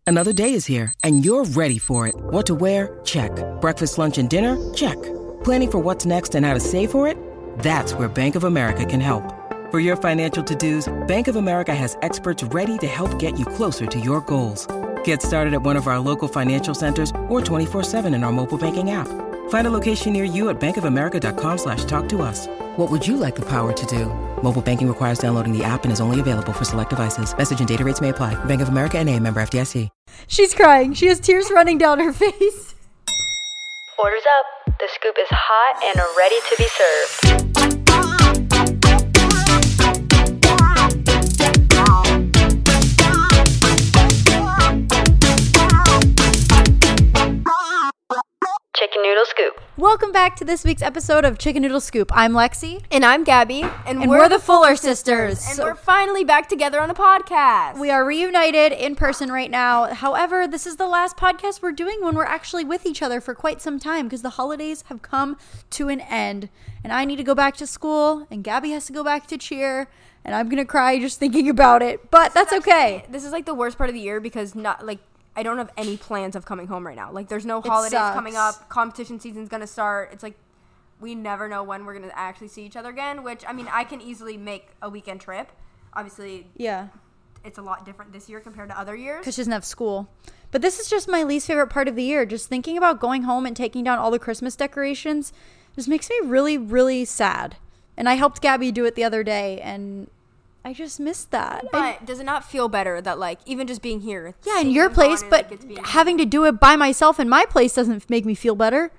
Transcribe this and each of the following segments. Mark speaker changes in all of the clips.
Speaker 1: Another day is here, and you're ready for it. What to wear? Check. Breakfast, lunch, and dinner? Check. Planning for what's next and how to save for it? That's where Bank of America can help. For your financial to-dos, Bank of America has experts ready to help get you closer to your goals. Get started at one of our local financial centers or 24/7 in our mobile banking app. Find a location near you at bankofamerica.com/talktous. What would you like the power to do? Mobile banking requires downloading the app and is only available for select devices. Message and data rates may apply. Bank of America N.A., member FDIC.
Speaker 2: She's crying. She has tears running down her face.
Speaker 3: Orders up. The scoop is hot and ready to be served. Chicken Noodle Scoop.
Speaker 2: Welcome back to this week's episode of Chicken Noodle Scoop. I'm Lexi.
Speaker 4: And I'm Gabby.
Speaker 2: And we're the Fuller Sisters.
Speaker 4: And we're finally back together on a podcast.
Speaker 2: We are reunited in person right now. However, this is the last podcast we're doing when we're actually with each other for quite some time because the holidays have come to an end. And I need to go back to school, and Gabby has to go back to cheer. And I'm going to cry just thinking about it. But that's okay.
Speaker 4: This is like the worst part of the year because I don't have any plans of coming home right now. Like, there's no holidays coming up. Competition season's going to start. It's like we never know when we're going to actually see each other again, which, I mean, I can easily make a weekend trip. Obviously,
Speaker 2: yeah,
Speaker 4: it's a lot different this year compared to other years.
Speaker 2: Because she doesn't have school. But this is just my least favorite part of the year. Just thinking about going home and taking down all the Christmas decorations just makes me really, really sad. And I helped Gabby do it the other day, and I just missed that.
Speaker 4: But does it not feel better that, like, even just being here?
Speaker 2: Yeah, in your place, but having to do it by myself in my place doesn't make me feel better.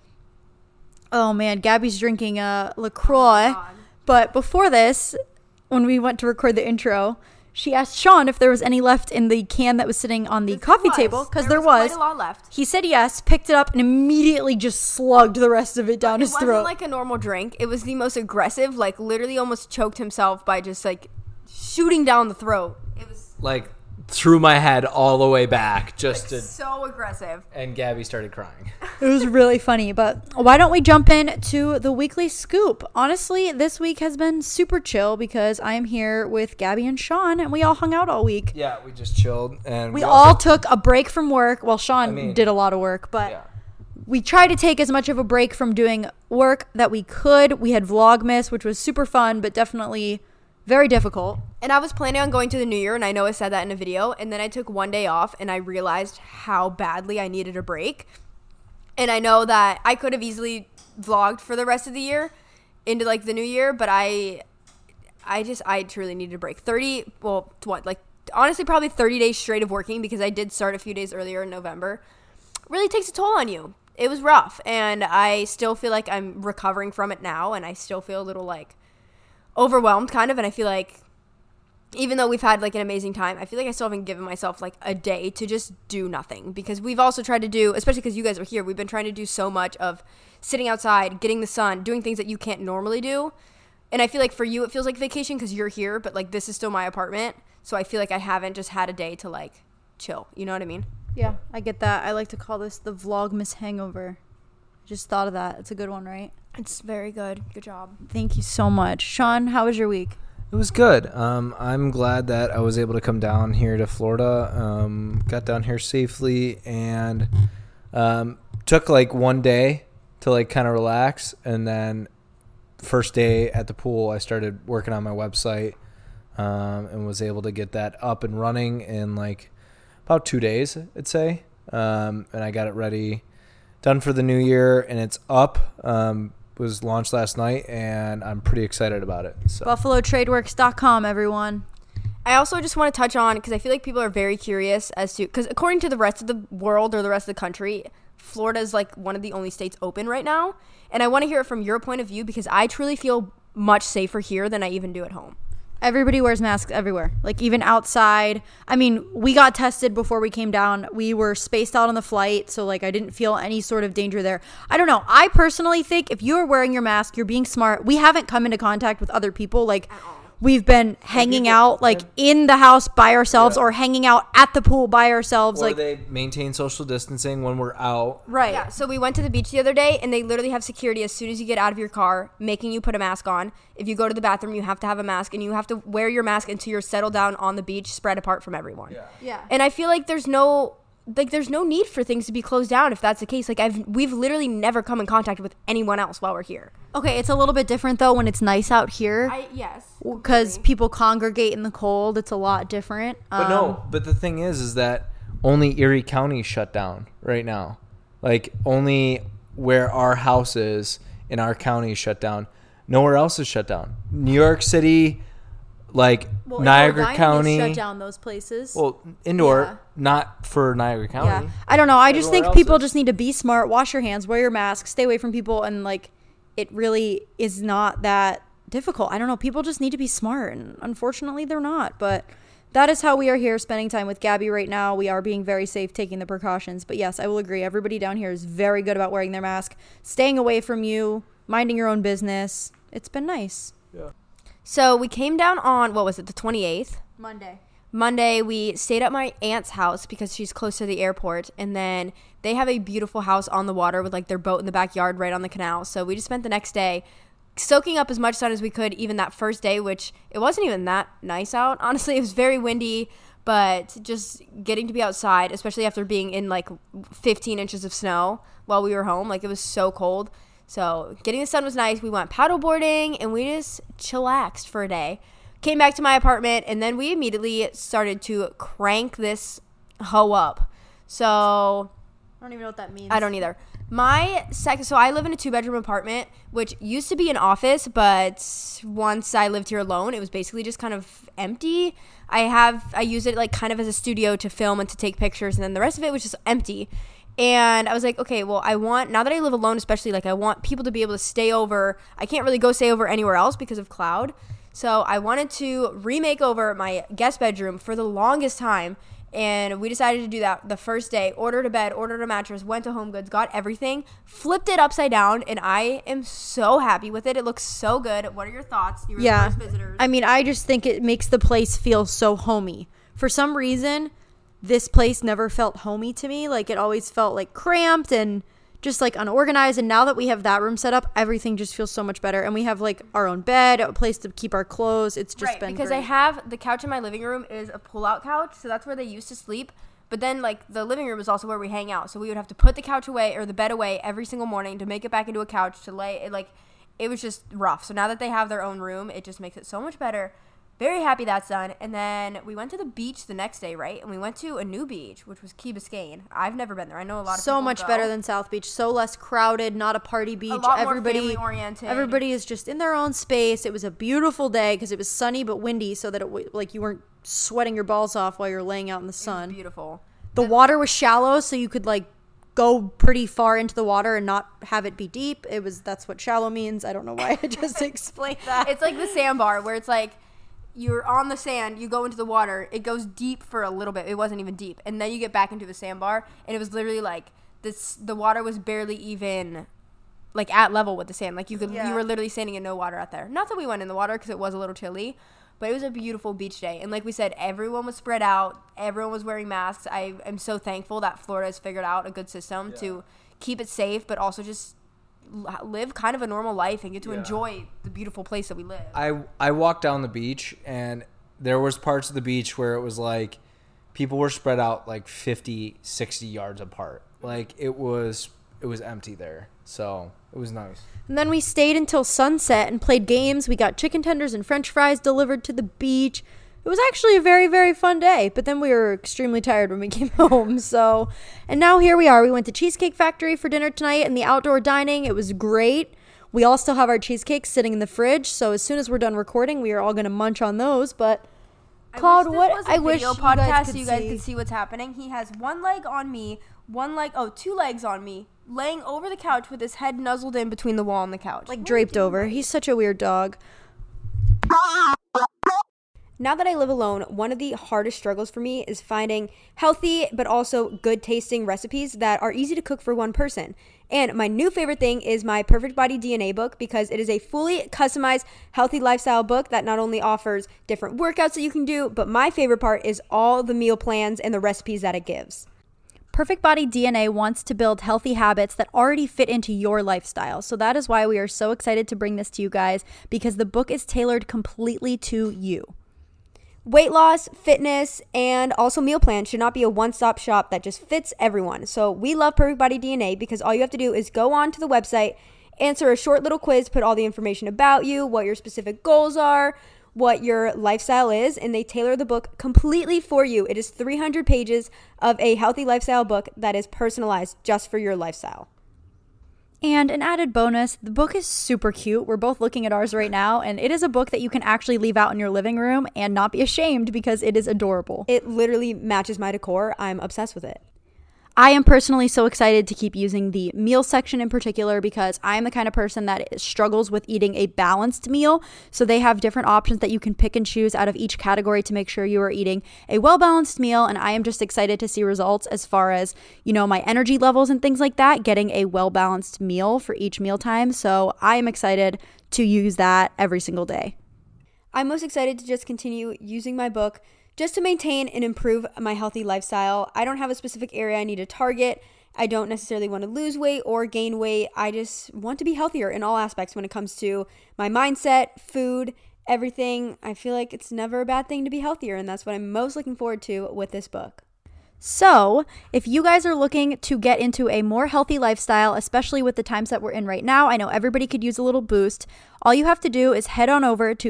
Speaker 2: Oh, man, Gabby's drinking LaCroix. But before this, when we went to record the intro, she asked Sean if there was any left in the can that was sitting on the coffee table, because there was.
Speaker 4: Quite a lot left.
Speaker 2: He said yes, picked it up, and immediately just slugged the rest of it down his throat.
Speaker 4: It wasn't like a normal drink. It was the most aggressive, like, literally almost choked himself by just, like, shooting down the throat. It was
Speaker 5: like threw my head all the way back just
Speaker 4: like
Speaker 5: to
Speaker 4: so aggressive.
Speaker 5: And Gabby started crying.
Speaker 2: It was really funny, but why don't we jump in to the weekly scoop? Honestly, this week has been super chill because I am here with Gabby and Sean, and we all hung out all week.
Speaker 5: Yeah, we just chilled, and
Speaker 2: we all took a break from work. Well, Sean did a lot of work, but yeah. We tried to take as much of a break from doing work that we could. We had Vlogmas, which was super fun, but definitely very difficult.
Speaker 4: And I was planning on going to the New Year, and I know I said that in a video, and then I took one day off, and I realized how badly I needed a break. And I know that I could have easily vlogged for the rest of the year into, like, the New Year, but I truly needed a break. Honestly, probably 30 days straight of working, because I did start a few days earlier in November. Really takes a toll on you. It was rough, and I still feel like I'm recovering from it now, and I still feel a little, like, overwhelmed kind of, and I feel like even though we've had like an amazing time, I feel like I still haven't given myself like a day to just do nothing, because we've also tried to do, especially because you guys are here, we've been trying to do so much of sitting outside, getting the sun, doing things that you can't normally do. And I feel like for you it feels like vacation because you're here, but like this is still my apartment, so I feel like I haven't just had a day to like chill, you know what I mean?
Speaker 2: Yeah, I get that. I like to call this the Vlogmas hangover. Just thought of that. It's a good one, right?
Speaker 4: It's very good. Good job.
Speaker 2: Thank you so much. Sean, how was your week?
Speaker 5: It was good. I'm glad that I was able to come down here to Florida. Got down here safely and took like one day to like kind of relax. And then first day at the pool, I started working on my website and was able to get that up and running in like about 2 days, I'd say. And I got it ready, done for the new year, and it's up. Was launched last night, and I'm pretty excited about it. So.
Speaker 2: BuffaloTradeworks.com, everyone.
Speaker 4: I also just want to touch on, because I feel like people are very curious as to, because according to the rest of the world or the rest of the country, Florida is like one of the only states open right now. And I want to hear it from your point of view, because I truly feel much safer here than I even do at home.
Speaker 2: Everybody wears masks everywhere, like even outside. I mean, we got tested before we came down. We were spaced out on the flight, so like I didn't feel any sort of danger there. I don't know. I personally think if you're wearing your mask, you're being smart. We haven't come into contact with other people. Like we've been hanging out like in the house by ourselves or hanging out at the pool by ourselves.
Speaker 5: Or
Speaker 2: Like
Speaker 5: they maintain social distancing when we're out.
Speaker 2: right.
Speaker 4: Yeah, so we went to the beach the other day, and they literally have security as soon as you get out of your car, making you put a mask on. If you go to the bathroom, you have to have a mask, and you have to wear your mask until you're settled down on the beach, spread apart from everyone.
Speaker 2: Yeah.
Speaker 4: And I feel like there's no need for things to be closed down if that's the case. Like we've literally never come in contact with anyone else while we're here.
Speaker 2: Okay, it's a little bit different though when it's nice out here
Speaker 4: Yes.
Speaker 2: because people congregate in the cold. It's a lot different.
Speaker 5: But the thing is that only Erie County is shut down right now. Like only where our house is in our county is shut down. Nowhere else is shut down. New York City, like Niagara County.
Speaker 2: shut down those places.
Speaker 5: Well, indoor,
Speaker 2: Yeah.
Speaker 5: not for Niagara County.
Speaker 2: Yeah, I don't know. I just
Speaker 5: Everywhere
Speaker 2: think
Speaker 5: else
Speaker 2: people
Speaker 5: is.
Speaker 2: just need to be smart, wash your hands, wear your mask, stay away from people, and like it really is not that difficult. I don't know. People just need to be smart, and unfortunately, they're not. But that is how we are here, spending time with Gabby right now. We are being very safe, taking the precautions. But yes, I will agree. Everybody down here is very good about wearing their mask, staying away from you, minding your own business. It's been nice.
Speaker 4: So we came down on, what was it, the 28th?
Speaker 2: Monday,
Speaker 4: we stayed at my aunt's house because she's close to the airport, and then they have a beautiful house on the water with like their boat in the backyard right on the canal. So we just spent the next day soaking up as much sun as we could, even that first day, which it wasn't even that nice out. Honestly, it was very windy, but just getting to be outside, especially after being in like 15 inches of snow while we were home, like it was so cold. So getting the sun was nice. We went paddle boarding and we just chillaxed for a day. Came back to my apartment, and then we immediately started to crank this hoe up. So
Speaker 2: I don't even know what that means.
Speaker 4: I don't either. So I live in a 2-bedroom apartment, which used to be an office, but once I lived here alone, it was basically just kind of empty. I use it like kind of as a studio to film and to take pictures, and then the rest of it was just empty. And I was like, okay, well, now that I live alone, especially, like I want people to be able to stay over. I can't really go stay over anywhere else because of cloud. So I wanted to remake over my guest bedroom for the longest time. And we decided to do that the first day. Ordered a bed, ordered a mattress, went to Home Goods, got everything, flipped it upside down, and I am so happy with it. It looks so good. What are your thoughts? You were the first visitors.
Speaker 2: I mean, I just think it makes the place feel so homey. For some reason, this place never felt homey to me. Like, it always felt like cramped and just like unorganized. And now that we have that room set up, everything just feels so much better. And we have like our own bed, a place to keep our clothes. It's just been
Speaker 4: because
Speaker 2: great.
Speaker 4: I have the couch in my living room is a pull-out couch, so that's where they used to sleep. But then like the living room is also where we hang out, so we would have to put the couch away or the bed away every single morning to make it back into a couch to lay it. Like, it was just rough. So now that they have their own room, it just makes it so much better. Very happy that's done. And then we went to the beach the next day, right? And we went to a new beach, which was Key Biscayne. I've never been there. I know a lot of people
Speaker 2: so much better than South Beach. So less crowded, not a party beach.
Speaker 4: A lot more family-oriented.
Speaker 2: Everybody is just in their own space. It was a beautiful day because it was sunny but windy, so that it like you weren't sweating your balls off while you're laying out in the sun.
Speaker 4: Beautiful.
Speaker 2: The water was shallow, so you could like go pretty far into the water and not have it be deep. That's what shallow means. I don't know why I just explained that.
Speaker 4: It's like the sandbar where it's like, you're on the sand, you go into the water, it goes deep for a little bit. It wasn't even deep. And then you get back into the sandbar, and it was literally like the water was barely even like at level with the sand. Like you were literally standing in no water out there. Not that we went in the water because it was a little chilly, but it was a beautiful beach day. And like we said, everyone was spread out. Everyone was wearing masks. I am so thankful that Florida has figured out a good system to keep it safe, but also just live kind of a normal life and get to enjoy the beautiful place that we live.
Speaker 5: I walked down the beach, and there was parts of the beach where it was like people were spread out like 50, 60 yards apart. Like it was empty there. So it was nice.
Speaker 2: And then we stayed until sunset and played games. We got chicken tenders and french fries delivered to the beach. It was actually a very, very fun day, but then we were extremely tired when we came home. So, and now here we are. We went to Cheesecake Factory for dinner tonight and the outdoor dining. It was great. We all still have our cheesecakes sitting in the fridge. So as soon as we're done recording, we are all going to munch on those. But Claude, I wish you guys could
Speaker 4: see what's happening. He has one leg on me, two legs on me, laying over the couch with his head nuzzled in between the wall and the couch.
Speaker 2: Like draped over. He's such a weird dog.
Speaker 4: Now that I live alone, one of the hardest struggles for me is finding healthy but also good tasting recipes that are easy to cook for one person. And my new favorite thing is my Perfect Body DNA book, because it is a fully customized healthy lifestyle book that not only offers different workouts that you can do, but my favorite part is all the meal plans and the recipes that it gives.
Speaker 2: Perfect Body DNA wants to build healthy habits that already fit into your lifestyle. So that is why we are so excited to bring this to you guys, because the book is tailored completely to you.
Speaker 4: Weight loss, fitness, and also meal plans should not be a one-stop shop that just fits everyone. So we love Perfect Body DNA because all you have to do is go on to the website, answer a short little quiz, put all the information about you, what your specific goals are, what your lifestyle is, and they tailor the book completely for you. It is 300 pages of a healthy lifestyle book that is personalized just for your lifestyle.
Speaker 2: And an added bonus, the book is super cute. We're both looking at ours right now, and it is a book that you can actually leave out in your living room and not be ashamed because it is adorable.
Speaker 4: It literally matches my decor. I'm obsessed with it.
Speaker 2: I am personally so excited to keep using the meal section in particular because I'm the kind of person that struggles with eating a balanced meal. So they have different options that you can pick and choose out of each category to make sure you are eating a well-balanced meal. And I am just excited to see results as far as, my energy levels and things like that, getting a well-balanced meal for each mealtime. So I am excited to use that every single day.
Speaker 4: I'm most excited to just continue using my book just to maintain and improve my healthy lifestyle. I don't have a specific area I need to target. I don't necessarily want to lose weight or gain weight. I just want to be healthier in all aspects when it comes to my mindset, food, everything. I feel like it's never a bad thing to be healthier, and that's what I'm most looking forward to with this book.
Speaker 2: So, if you guys are looking to get into a more healthy lifestyle, especially with the times that we're in right now, I know everybody could use a little boost. All you have to do is head on over to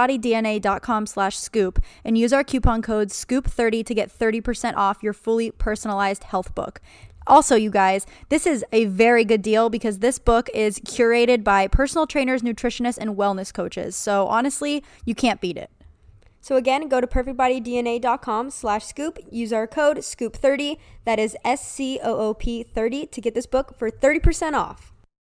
Speaker 2: perfectbodydna.com/scoop and use our coupon code SCOOP30 to get 30% off your fully personalized health book. Also, you guys, this is a very good deal because this book is curated by personal trainers, nutritionists, and wellness coaches. So honestly, you can't beat it.
Speaker 4: So again, go to perfectbodydna.com/scoop, use our code SCOOP30, that is SCOOP30, to get this book for 30% off.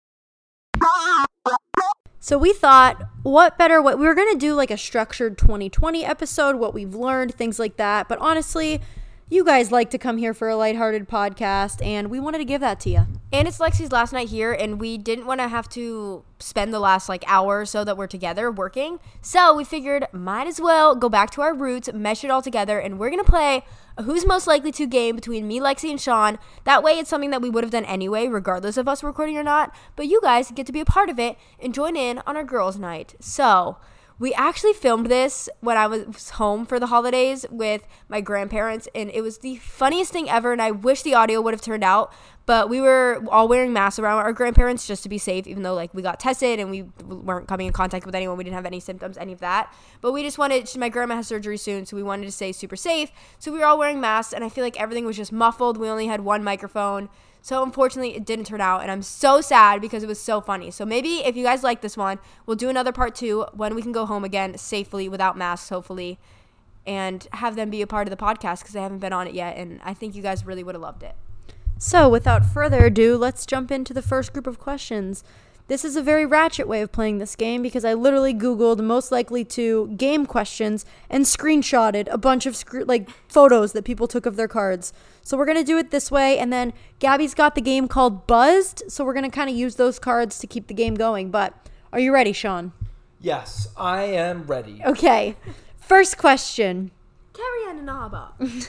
Speaker 2: So we thought, we were going to do like a structured 2020 episode, what we've learned, things like that. But honestly, you guys like to come here for a lighthearted podcast, and we wanted to give that to you.
Speaker 4: And it's Lexi's last night here, and we didn't want to have to spend the last hour or so that we're together working. So we figured might as well go back to our roots, mesh it all together, and we're going to play a Who's Most Likely To game between me, Lexi, and Sean. That way it's something that we would have done anyway, regardless of us recording or not. But you guys get to be a part of it and join in on our girls' night. So we actually filmed this when I was home for the holidays with my grandparents, and it was the funniest thing ever, and I wish the audio would have turned out, but we were all wearing masks around our grandparents just to be safe, even though we got tested and we weren't coming in contact with anyone. We didn't have any symptoms, any of that, but we just wanted, my grandma has surgery soon, so we wanted to stay super safe, so we were all wearing masks, and I feel like everything was just muffled. We only had one microphone. So unfortunately, it didn't turn out, and I'm so sad because it was so funny. So maybe if you guys like this one, we'll do another part 2 when we can go home again safely without masks, hopefully, and have them be a part of the podcast because they haven't been on it yet, and I think you guys really would have loved it.
Speaker 2: So without further ado, let's jump into the first group of questions. This is a very ratchet way of playing this game because I literally Googled most likely to game questions and screenshotted a bunch of photos that people took of their cards. So we're going to do it this way, and then Gabby's got the game called Buzzed, so we're going to kind of use those cards to keep the game going. But are you ready, Sean?
Speaker 5: Yes, I am ready.
Speaker 2: Okay. First question.
Speaker 4: Carrie Ann Inaba.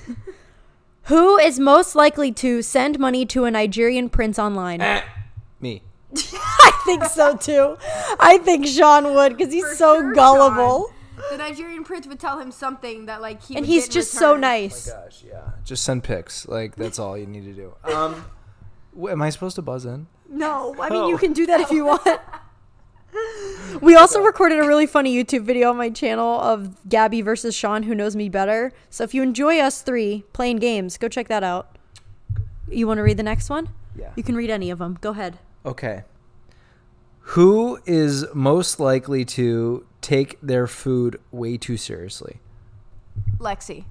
Speaker 2: Who is most likely to send money to a Nigerian prince online?
Speaker 5: Me.
Speaker 2: I think so too. I think Sean would because he's so sure, gullible.
Speaker 4: Sean. The Nigerian prince would tell him something that he
Speaker 2: and
Speaker 4: would
Speaker 2: he's
Speaker 4: get
Speaker 2: just
Speaker 4: return.
Speaker 2: So nice.
Speaker 5: Oh my gosh, yeah. Just send pics. That's all you need to do. Am I supposed to buzz in?
Speaker 2: No, I mean you can do that if you want. We also recorded a really funny YouTube video on my channel of Gabby versus Sean, who knows me better. So if you enjoy us three playing games, go check that out. You want to read the next one?
Speaker 5: Yeah.
Speaker 2: You can read any of them. Go ahead.
Speaker 5: Okay. Who is most likely to take their food way too seriously?
Speaker 4: Lexi.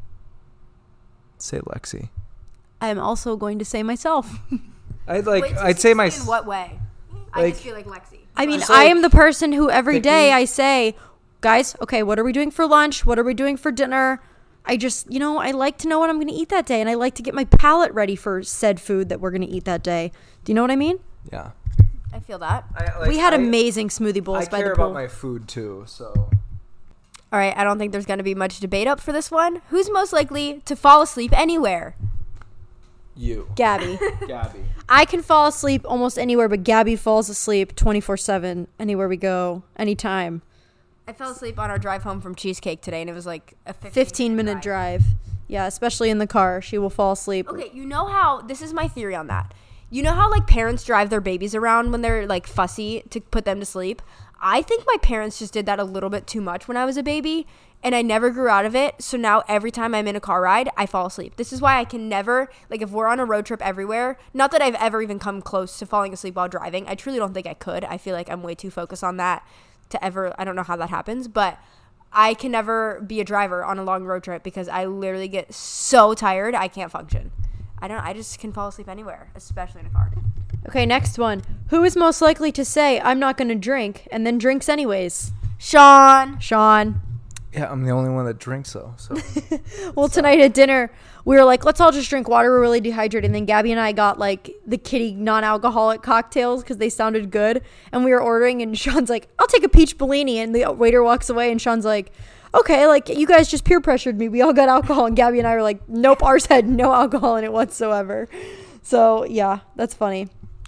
Speaker 5: Say Lexi.
Speaker 2: I'm also going to say myself.
Speaker 5: I'd say my.
Speaker 4: In what way? I just feel like Lexi.
Speaker 2: I mean, I am the person who every day I say, guys, okay, what are we doing for lunch? What are we doing for dinner? I just, I like to know what I'm going to eat that day, and I like to get my palate ready for said food that we're going to eat that day. Do you know what I mean?
Speaker 5: Yeah.
Speaker 4: I feel that.
Speaker 2: We had amazing smoothie bowls by the pool.
Speaker 5: I care about my food too, so.
Speaker 4: All right, I don't think there's going to be much debate up for this one. Who's most likely to fall asleep anywhere?
Speaker 5: You.
Speaker 2: Gabby.
Speaker 5: Gabby.
Speaker 2: I can fall asleep almost anywhere, but Gabby falls asleep 24/7 anywhere we go, anytime.
Speaker 4: I fell asleep on our drive home from Cheesecake today, and it was like a
Speaker 2: 15-minute drive. Yeah, especially in the car. She will fall asleep.
Speaker 4: Okay, you know how, this is my theory on that. You know how, like, parents drive their babies around when they're, like, fussy to put them to sleep? I think my parents just did that a little bit too much when I was a baby, and I never grew out of it. So now every time I'm in a car ride, I fall asleep. This is why I can never, like, if we're on a road trip everywhere, not that I've ever even come close to falling asleep while driving. I truly don't think I could. I feel like I'm way too focused on that to ever, I don't know how that happens, but I can never be a driver on a long road trip because I literally get so tired, I can't function. I just can fall asleep anywhere, especially in a car.
Speaker 2: Okay, next one. Who is most likely to say, I'm not going to drink, and then drinks anyways?
Speaker 4: Sean.
Speaker 5: Yeah, I'm the only one that drinks though. So.
Speaker 2: Well, tonight at dinner, we were like, let's all just drink water. We're really dehydrated. And then Gabby and I got like the kitty non-alcoholic cocktails because they sounded good. And we were ordering, and Sean's like, I'll take a peach Bellini. And the waiter walks away, and Sean's like, okay, like you guys just peer pressured me. We all got alcohol. And Gabby and I were like, nope, ours had no alcohol in it whatsoever. So yeah, that's funny.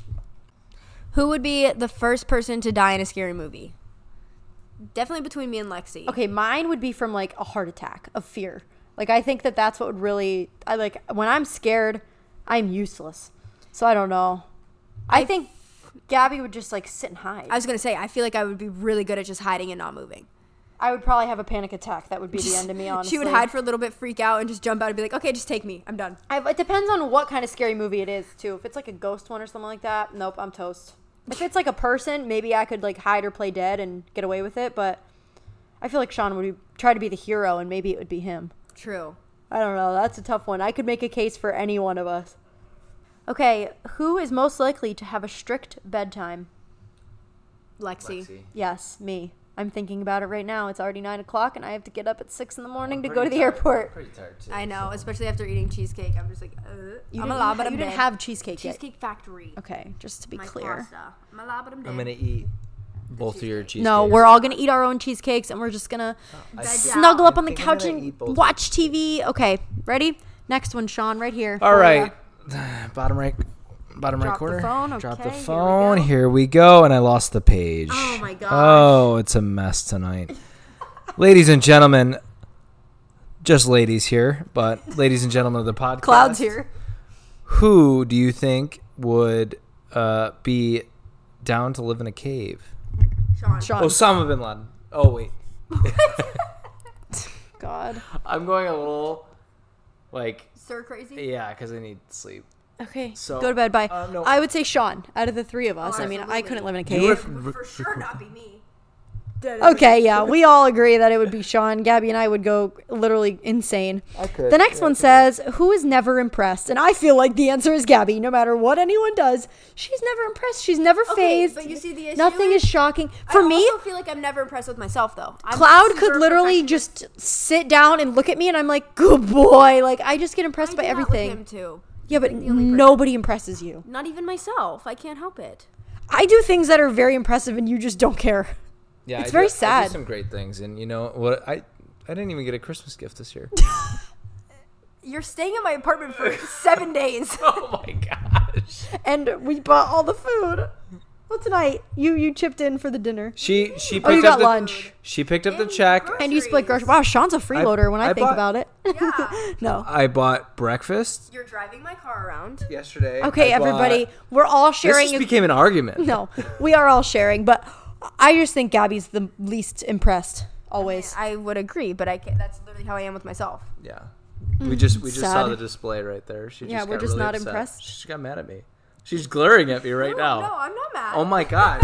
Speaker 4: Who would be the first person to die in a scary movie? Definitely between me and Lexi.
Speaker 2: Okay, mine would be from like a heart attack of fear. Like I think that's what would really, when I'm scared, I'm useless. So I don't know. I think Gabby would just like sit and hide.
Speaker 4: I was going to say, I feel like I would be really good at just hiding and not moving.
Speaker 2: I would probably have a panic attack. That would be the end of me, honestly.
Speaker 4: She would hide for a little bit, freak out, and just jump out and be like, okay, just take me. I'm done.
Speaker 2: It depends on what kind of scary movie it is, too. If it's like a ghost one or something like that, nope, I'm toast. If it's like a person, maybe I could like hide or play dead and get away with it, but I feel like Sean would try to be the hero, and maybe it would be him.
Speaker 4: True.
Speaker 2: I don't know. That's a tough one. I could make a case for any one of us. Okay, who is most likely to have a strict bedtime?
Speaker 4: Lexi.
Speaker 2: Yes, me. I'm thinking about it right now. It's already 9 o'clock, and I have to get up at 6 in the morning to go to the airport.
Speaker 5: Pretty tired too.
Speaker 4: I know, especially after eating cheesecake. I'm just like,
Speaker 2: You didn't have cheesecake yet.
Speaker 4: Cheesecake Factory.
Speaker 2: Okay, just to be
Speaker 4: My
Speaker 2: clear.
Speaker 4: pasta. I'm
Speaker 5: gonna eat both of your cheesecakes.
Speaker 2: No, we're all going to eat our own cheesecakes, and we're just going to snuggle up on the couch and watch TV. Okay, ready? Next one, Sean, right here.
Speaker 5: All right. Bottom right
Speaker 2: Drop
Speaker 5: corner.
Speaker 2: the phone.
Speaker 5: Drop
Speaker 2: Okay,
Speaker 5: the
Speaker 2: here we
Speaker 5: phone.
Speaker 2: go.
Speaker 5: Here we go. And I lost the page.
Speaker 4: Oh, my gosh.
Speaker 5: Oh, it's a mess tonight. Ladies and gentlemen, just ladies here, but ladies and gentlemen of the podcast.
Speaker 2: Clouds here.
Speaker 5: Who do you think would be down to live in a cave?
Speaker 4: Sean.
Speaker 5: Osama bin Laden. Oh, wait.
Speaker 2: God.
Speaker 5: I'm going a little, like,
Speaker 4: Sir crazy?
Speaker 5: yeah, because I need sleep.
Speaker 2: Okay,
Speaker 5: So,
Speaker 2: go to bed. Bye.
Speaker 5: no.
Speaker 2: I would say Sean out of the three of us. I mean, I
Speaker 4: absolutely.
Speaker 2: couldn't live in a
Speaker 5: You
Speaker 2: cave.
Speaker 5: would-
Speaker 4: For sure not be me.
Speaker 2: Okay, yeah, we all agree that it would be Sean. Gabby and I would go literally insane.
Speaker 5: I could.
Speaker 2: The next one says, who is never impressed? And I feel like the answer is Gabby. No matter what anyone does, she's never impressed. She's never
Speaker 4: Okay,
Speaker 2: phased.
Speaker 4: but you see the issue
Speaker 2: Nothing is shocking. For
Speaker 4: I
Speaker 2: me,
Speaker 4: also feel like I'm never impressed with myself, though. I'm
Speaker 2: Cloud
Speaker 4: super
Speaker 2: could literally
Speaker 4: perfectionist.
Speaker 2: just sit down and look at me, and I'm like, good boy. Like, I just get
Speaker 4: I
Speaker 2: impressed
Speaker 4: do
Speaker 2: by
Speaker 4: that with
Speaker 2: everything.
Speaker 4: him too.
Speaker 2: Yeah, but
Speaker 4: the only person.
Speaker 2: nobody impresses you.
Speaker 4: Not even myself. I can't help it.
Speaker 2: I do things that are very impressive, and you just don't care.
Speaker 5: Yeah,
Speaker 2: It's
Speaker 5: I
Speaker 2: very
Speaker 5: I
Speaker 2: sad.
Speaker 5: do some great things, and you know what? I didn't even get a Christmas gift this year.
Speaker 4: You're staying in my apartment for 7 days.
Speaker 5: Oh my gosh!
Speaker 2: And we bought all the food. Well, tonight you chipped in for the dinner.
Speaker 5: She picked
Speaker 2: Oh, you
Speaker 5: up
Speaker 2: got
Speaker 5: the
Speaker 2: lunch.
Speaker 5: She picked up the
Speaker 4: And
Speaker 5: check.
Speaker 4: groceries.
Speaker 2: And you split groceries. Wow, Sean's a freeloader when I think
Speaker 5: bought-
Speaker 2: about it.
Speaker 4: Yeah.
Speaker 2: No.
Speaker 5: I bought breakfast
Speaker 4: You're driving my car around.
Speaker 5: yesterday.
Speaker 2: Okay,
Speaker 5: I bought-
Speaker 2: everybody, we're all
Speaker 5: This
Speaker 2: sharing.
Speaker 5: just became an argument.
Speaker 2: No, we are all sharing, but I just think Gabby's the least impressed. Always.
Speaker 4: I would agree, but I can't, that's literally how I am with myself.
Speaker 5: Yeah. We just saw
Speaker 2: sad.
Speaker 5: the display right there. She
Speaker 2: Yeah,
Speaker 5: just
Speaker 2: we're
Speaker 5: got
Speaker 2: just
Speaker 5: really
Speaker 2: not
Speaker 5: upset.
Speaker 2: impressed.
Speaker 5: She just got mad at me. She's glaring at me right now.
Speaker 4: No, I'm not mad.
Speaker 5: Oh my gosh.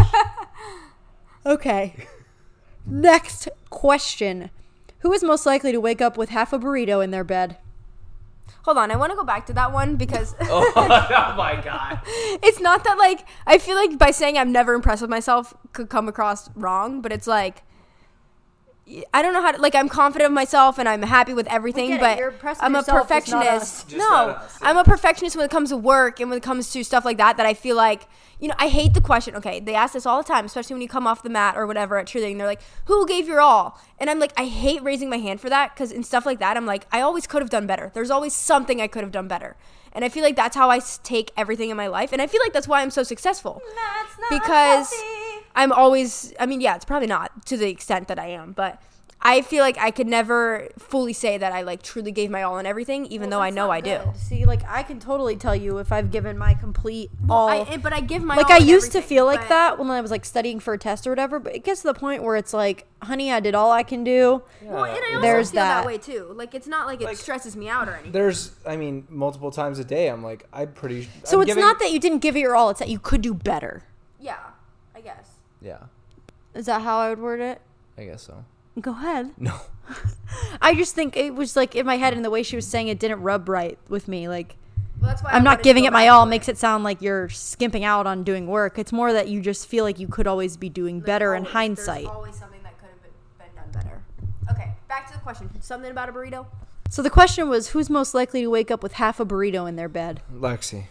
Speaker 2: Okay. Next question. Who is most likely to wake up with half a burrito in their bed?
Speaker 4: Hold on, I want to go back to that one because
Speaker 5: Oh my god.
Speaker 4: it's not that, like, I feel like by saying I'm never impressed with myself could come across wrong, but it's like, I don't know how to, like, I'm confident of myself and I'm happy with everything,
Speaker 2: get it.
Speaker 4: but
Speaker 2: You're impressed with
Speaker 4: I'm a
Speaker 2: yourself, just not
Speaker 4: perfectionist.
Speaker 2: us.
Speaker 5: Just not
Speaker 4: No,
Speaker 5: us,
Speaker 4: I'm a perfectionist when it comes to work and when it comes to stuff like that, that I feel like, you know, I hate the question. Okay, they ask this all the time, especially when you come off the mat or whatever at cheerleading. They're like, who gave your all? And I'm like, I hate raising my hand for that, because in stuff like that, I'm like, I always could have done better. There's always something I could have done better. And I feel like that's how I take everything in my life. And I feel like that's why I'm so successful.
Speaker 2: That's not
Speaker 4: Because
Speaker 2: healthy.
Speaker 4: I'm always, I mean, yeah, it's probably not to the extent that I am, but I feel like I could never fully say that I like truly gave my all in everything, even though I know I do.
Speaker 2: See, like, I can totally tell you if I've given my complete all.
Speaker 4: But I give my
Speaker 2: Like,
Speaker 4: all
Speaker 2: I
Speaker 4: in
Speaker 2: used to
Speaker 4: everything,
Speaker 2: feel like
Speaker 4: but-
Speaker 2: that when I was, like, studying for a test or whatever, but it gets to the point where it's like, honey, I did all I can do.
Speaker 4: Well, and I also
Speaker 2: There's
Speaker 4: feel
Speaker 2: that.
Speaker 4: that way too. Like, it's not like it stresses me out or anything.
Speaker 5: There's, I mean, multiple times a day, I'm like,
Speaker 2: So it's not that you didn't give it your all, it's that you could do better.
Speaker 4: Yeah, I guess.
Speaker 5: Yeah,
Speaker 2: Is that how I would word it?
Speaker 5: I guess so.
Speaker 2: Go ahead.
Speaker 5: No.
Speaker 2: I just think it was, like, in my head, and the way she was saying it didn't rub right with me. Like,
Speaker 4: Well, that's why
Speaker 2: I'm
Speaker 4: I
Speaker 2: not
Speaker 4: wanted to
Speaker 2: giving
Speaker 4: go
Speaker 2: it my
Speaker 4: back
Speaker 2: all
Speaker 4: to
Speaker 2: makes it sound like you're skimping out on doing work. It's more that you just feel like you could always be doing better in
Speaker 4: Always.
Speaker 2: hindsight.
Speaker 4: There's always something that could have been done better. Okay, back to the question. Something about a burrito?
Speaker 2: So the question was, who's most likely to wake up with half a burrito in their bed?
Speaker 5: Lexi.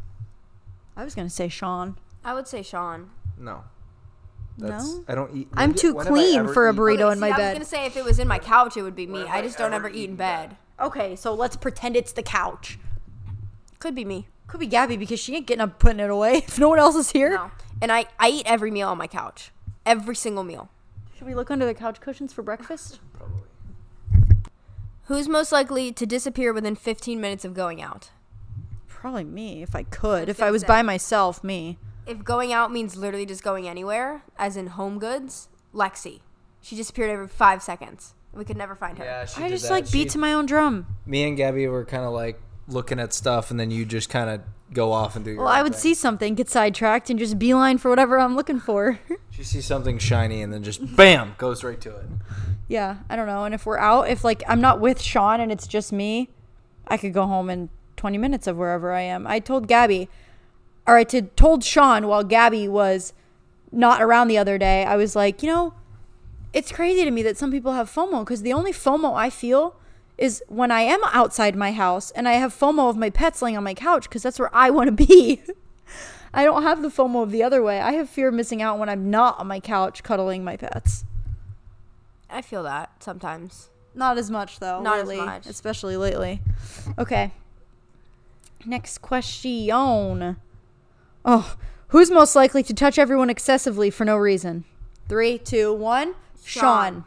Speaker 2: I was going to say Sean.
Speaker 4: I would say Sean.
Speaker 5: No.
Speaker 2: No?
Speaker 5: I don't eat.
Speaker 2: I'm too
Speaker 5: when have I
Speaker 2: clean
Speaker 5: ever
Speaker 2: for a
Speaker 5: eaten-
Speaker 2: burrito in
Speaker 4: see,
Speaker 2: my
Speaker 4: I was
Speaker 2: bed.
Speaker 4: gonna say if it was in my couch, it would be me.
Speaker 5: When have
Speaker 4: I
Speaker 5: I
Speaker 4: just don't
Speaker 5: ever
Speaker 4: ever eat in
Speaker 5: eaten
Speaker 4: bed.
Speaker 2: Okay, so let's pretend it's the couch.
Speaker 4: Could be me.
Speaker 2: Could be Gabby because she ain't getting up putting it away if no one else is here.
Speaker 4: No. And I eat every meal on my couch. Every single meal.
Speaker 2: Should we look under the couch cushions for breakfast?
Speaker 5: Probably.
Speaker 4: Who's most likely to disappear within 15 minutes of going out?
Speaker 2: Probably me if I could. If
Speaker 4: gonna
Speaker 2: I was
Speaker 4: say.
Speaker 2: by myself, me.
Speaker 4: If going out means literally just going anywhere, as in home goods, Lexi. She disappeared every 5 seconds. We could never find her.
Speaker 5: Yeah, she
Speaker 2: I
Speaker 5: did
Speaker 2: just
Speaker 5: that.
Speaker 2: like beat to my own drum.
Speaker 5: Me and Gabby were kind of like looking at stuff, and then you just kind of go off and do your
Speaker 2: Well, I
Speaker 5: own
Speaker 2: would
Speaker 5: thing.
Speaker 2: see something, get sidetracked, and just beeline for whatever I'm looking for.
Speaker 5: She sees something shiny, and then just bam, goes right to it.
Speaker 2: Yeah, I don't know. And if we're out, if like I'm not with Sean and it's just me, I could go home in 20 minutes of wherever I am. I told Gabby, or told Sean while Gabby was not around the other day, I was like, you know, it's crazy to me that some people have FOMO, because the only FOMO I feel is when I am outside my house and I have FOMO of my pets laying on my couch, because that's where I want to be. I don't have the FOMO of the other way. I have fear of missing out when I'm not on my couch cuddling my pets.
Speaker 4: I feel that sometimes.
Speaker 2: Not as much, though.
Speaker 4: Not as
Speaker 2: lately,
Speaker 4: much.
Speaker 2: especially lately. Okay. Next question. Oh, who's most likely to touch everyone excessively for no reason? 3, 2, 1. Sean.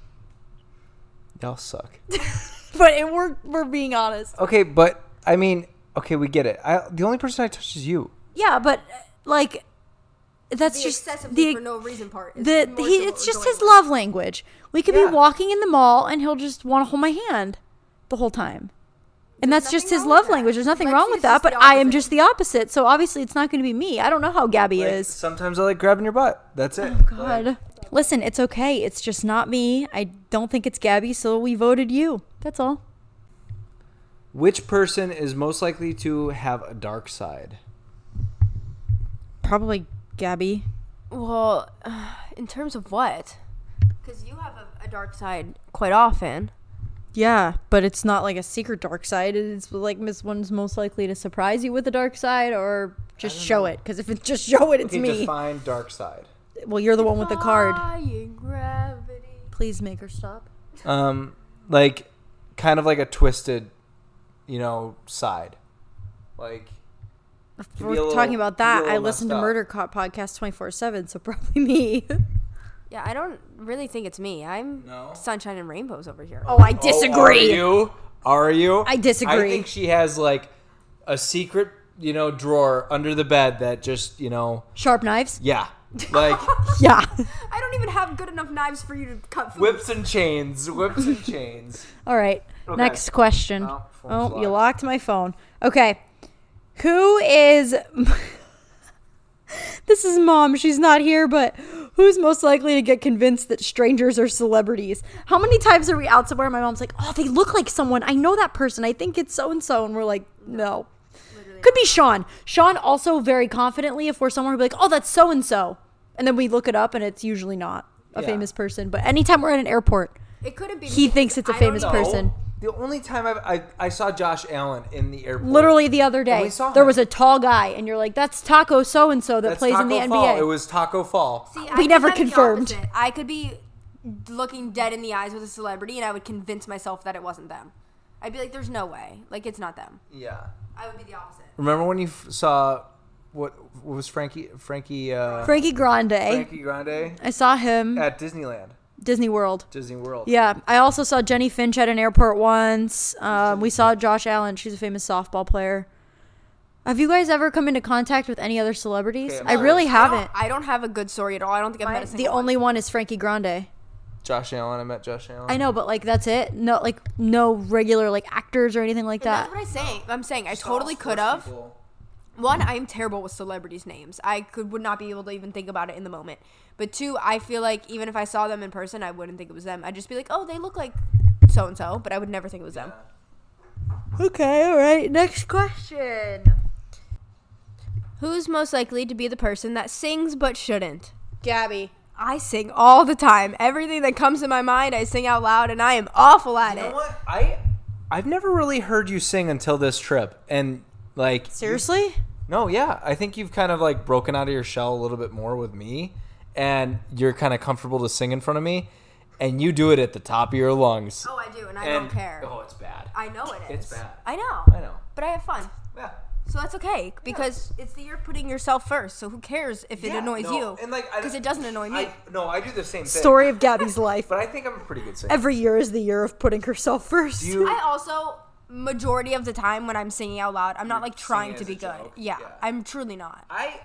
Speaker 5: Y'all suck.
Speaker 2: But we're being honest.
Speaker 5: Okay, but I mean, okay, we get it. The only person I touch is you.
Speaker 2: Yeah, but like that's
Speaker 4: The
Speaker 2: just
Speaker 4: excessively
Speaker 2: the
Speaker 4: for no reason part. Is
Speaker 2: the
Speaker 4: more
Speaker 2: he
Speaker 4: so what
Speaker 2: it's
Speaker 4: we're
Speaker 2: just
Speaker 4: going
Speaker 2: his
Speaker 4: with.
Speaker 2: love language. We could
Speaker 5: Yeah.
Speaker 2: be walking in the mall and he'll just want to hold my hand the whole time. And
Speaker 4: There's
Speaker 2: that's just
Speaker 4: nothing
Speaker 2: his
Speaker 4: wrong with
Speaker 2: love
Speaker 4: that.
Speaker 2: language. There's nothing
Speaker 4: Lexi
Speaker 2: wrong with
Speaker 4: is
Speaker 2: that,
Speaker 4: just
Speaker 2: but
Speaker 4: the
Speaker 2: I am
Speaker 4: opposite.
Speaker 2: just the opposite. So obviously it's not going to be me. I don't know how Gabby
Speaker 5: Like,
Speaker 2: is.
Speaker 5: sometimes I like grabbing your butt. That's it.
Speaker 2: God. Listen, it's okay. It's just not me. I don't think it's Gabby, so we voted you. That's all.
Speaker 5: Which person is most likely to have a dark side?
Speaker 2: Probably Gabby.
Speaker 4: Well, in terms of what? Because you have a dark side quite often.
Speaker 2: Yeah, but it's not like a secret dark side. It's like Miss One's most likely to surprise you with a dark side, or just show it. Because if it's just show it, it's
Speaker 5: Okay,
Speaker 2: me.
Speaker 5: define dark side.
Speaker 2: Well, you're the one with the card.
Speaker 4: Defying gravity.
Speaker 2: Please make her stop.
Speaker 5: Like, kind of like a twisted, side. Like,
Speaker 2: If
Speaker 5: be a
Speaker 2: we're
Speaker 5: little-
Speaker 2: talking about
Speaker 5: be a
Speaker 2: that,
Speaker 5: little
Speaker 2: I listen to
Speaker 5: messed up.
Speaker 2: Murder Cop podcast 24/7, so probably me.
Speaker 4: Yeah, I don't really think it's me. I'm
Speaker 5: No?
Speaker 4: sunshine and rainbows over here.
Speaker 2: Oh, I disagree.
Speaker 5: Are you?
Speaker 2: I disagree.
Speaker 5: I think she has, like, a secret, drawer under the bed that just,
Speaker 2: Sharp knives?
Speaker 5: yeah. Like,
Speaker 2: Yeah.
Speaker 4: I don't even have good enough knives for you to cut food.
Speaker 5: whips and chains. Whips and chains.
Speaker 2: All right.
Speaker 5: Okay.
Speaker 2: Next question.
Speaker 5: Oh, phone's
Speaker 2: Oh, you
Speaker 5: locked.
Speaker 2: locked my phone. Okay. Who is... This is Mom. She's not here, but who's most likely to get convinced that strangers are celebrities? How many times are we out somewhere and my mom's like, oh, they look like someone. I know that person. I think it's so-and-so. And we're like, no. Could be Sean. Sean also very confidently, if we're somewhere, he'll be like, oh, that's so-and-so. And then we look it up and it's usually not. a
Speaker 5: Yeah.
Speaker 2: famous person, but anytime we're at an airport,
Speaker 4: It couldn't be.
Speaker 2: he
Speaker 4: me,
Speaker 2: thinks it's a
Speaker 4: I don't
Speaker 2: famous
Speaker 4: know.
Speaker 2: person.
Speaker 5: The only time I saw Josh Allen in the airport.
Speaker 2: Literally the other day,
Speaker 5: we saw
Speaker 2: there
Speaker 5: him.
Speaker 2: was a tall guy, and you're like, "That's Taco so and so that
Speaker 5: That's
Speaker 2: plays in the
Speaker 5: Taco
Speaker 2: NBA."
Speaker 5: Fall. It was Taco Fall.
Speaker 4: See,
Speaker 2: We
Speaker 4: I
Speaker 2: never
Speaker 4: think I'm the
Speaker 2: confirmed.
Speaker 4: opposite. I could be looking dead in the eyes with a celebrity, and I would convince myself that it wasn't them. I'd be like, "There's no way. Like, it's not them."
Speaker 5: Yeah.
Speaker 4: I would be the opposite.
Speaker 5: Remember when you saw what was Frankie
Speaker 2: Frankie Grande.
Speaker 5: Frankie Grande
Speaker 2: I saw him
Speaker 5: at Disneyland,
Speaker 2: Disney World.
Speaker 5: Disney World.
Speaker 2: Yeah, I also saw Jenny Finch at an airport once. We saw Josh Allen. She's a famous softball player. Have you guys ever come into contact with any other celebrities?
Speaker 5: Okay,
Speaker 2: I really haven't.
Speaker 4: I don't have a good story at all. I don't think I've met a
Speaker 2: The
Speaker 4: single
Speaker 2: only one is Frankie Grande.
Speaker 5: Josh Allen. I met Josh Allen.
Speaker 2: I know, but like that's it. No, like no regular like actors or anything like
Speaker 4: That's
Speaker 2: that.
Speaker 4: what I'm saying I totally could have. One, I'm terrible with celebrities' names. I would not be able to even think about it in the moment. But two, I feel like even if I saw them in person, I wouldn't think it was them. I'd just be like, oh, they look like so and so, but I would never think it was them.
Speaker 2: Okay, all right. Next question.
Speaker 4: Who's most likely to be the person that sings but shouldn't?
Speaker 2: Gabby.
Speaker 4: I sing all the time. Everything that comes to my mind, I sing out loud, and I am awful at
Speaker 5: You know
Speaker 4: it.
Speaker 5: what? I've never really heard you sing until this trip, and like
Speaker 2: Seriously?
Speaker 5: No, yeah. I think you've kind of like broken out of your shell a little bit more with me, and you're kind of comfortable to sing in front of me, and you do it at the top of your lungs.
Speaker 4: Oh, I do, and I don't care.
Speaker 5: Oh, it's bad.
Speaker 4: I know it is.
Speaker 5: It's bad.
Speaker 4: I know.
Speaker 5: I know.
Speaker 4: But I have fun.
Speaker 5: Yeah.
Speaker 4: So that's okay because you're putting yourself first. So who cares if it annoys you?
Speaker 5: And like,
Speaker 4: because it doesn't annoy me.
Speaker 5: I do the same thing.
Speaker 2: Story of Gabby's life.
Speaker 5: But I think I'm a pretty good singer.
Speaker 2: Every year is the year of putting herself first.
Speaker 5: Do you?
Speaker 4: I also majority of the time when I'm singing out loud, I'm not like trying
Speaker 5: singing
Speaker 4: to
Speaker 5: as
Speaker 4: be
Speaker 5: a
Speaker 4: good.
Speaker 5: joke.
Speaker 4: Yeah,
Speaker 5: Yeah.
Speaker 4: I'm truly not.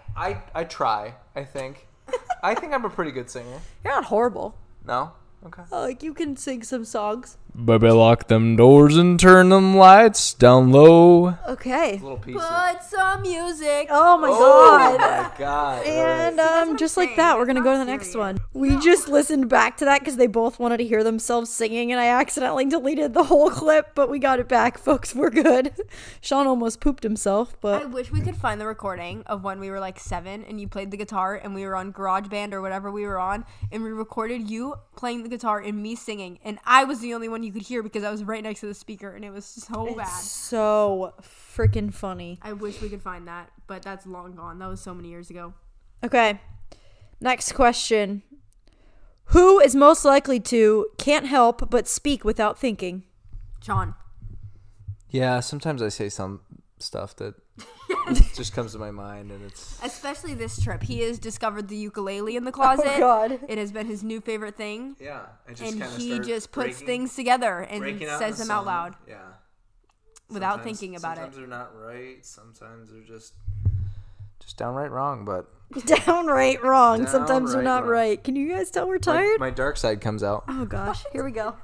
Speaker 5: I try. I think. I think I'm a pretty good singer.
Speaker 2: You're not horrible.
Speaker 5: No. Okay.
Speaker 2: Like you can sing some songs.
Speaker 5: Baby, lock them doors and turn them lights down low.
Speaker 2: Okay.
Speaker 5: Little piece of.
Speaker 4: Put some music.
Speaker 2: Oh my
Speaker 5: Oh
Speaker 2: god.
Speaker 5: my god.
Speaker 2: And
Speaker 4: that's what
Speaker 2: just
Speaker 4: I'm
Speaker 2: like
Speaker 4: saying.
Speaker 2: that, we're gonna
Speaker 4: It's
Speaker 2: go to
Speaker 4: not
Speaker 2: the next
Speaker 4: serious.
Speaker 2: one. We just listened back to that because they both wanted to hear themselves singing, and I accidentally deleted the whole clip, but we got it back, folks. We're good. Sean almost pooped himself,
Speaker 4: I
Speaker 2: but
Speaker 4: wish we could find the recording of when we were like 7 and you played the guitar and we were on GarageBand or whatever we were on and we recorded you playing the guitar and me singing and I was the only one you could hear because I was right next to the speaker and it was so bad.
Speaker 2: so freaking funny.
Speaker 4: I wish we could find that, but that's long gone. That was so many years ago.
Speaker 2: Okay. Next question. Who is most likely to can't help but speak without thinking?
Speaker 4: Sean.
Speaker 5: Yeah. Sometimes I say some stuff that just comes to my mind, and it's.
Speaker 4: Especially this trip. He has discovered the ukulele in the closet.
Speaker 2: Oh, God.
Speaker 4: It has been his new favorite thing.
Speaker 5: Yeah. I just
Speaker 4: And
Speaker 5: kinda
Speaker 4: he
Speaker 5: start
Speaker 4: just puts
Speaker 5: breaking-
Speaker 4: things together and
Speaker 5: breaking out
Speaker 4: says
Speaker 5: in
Speaker 4: them out
Speaker 5: song.
Speaker 4: loud
Speaker 5: Yeah.
Speaker 4: without
Speaker 5: Sometimes-
Speaker 4: thinking about
Speaker 5: Sometimes
Speaker 4: it.
Speaker 5: they're not right. Sometimes they're just downright wrong. But
Speaker 2: Downright wrong. Sometimes they're
Speaker 5: Downright
Speaker 2: not
Speaker 5: wrong.
Speaker 2: right. Can you guys tell we're tired?
Speaker 5: my dark side comes out.
Speaker 2: Oh gosh. Here we go.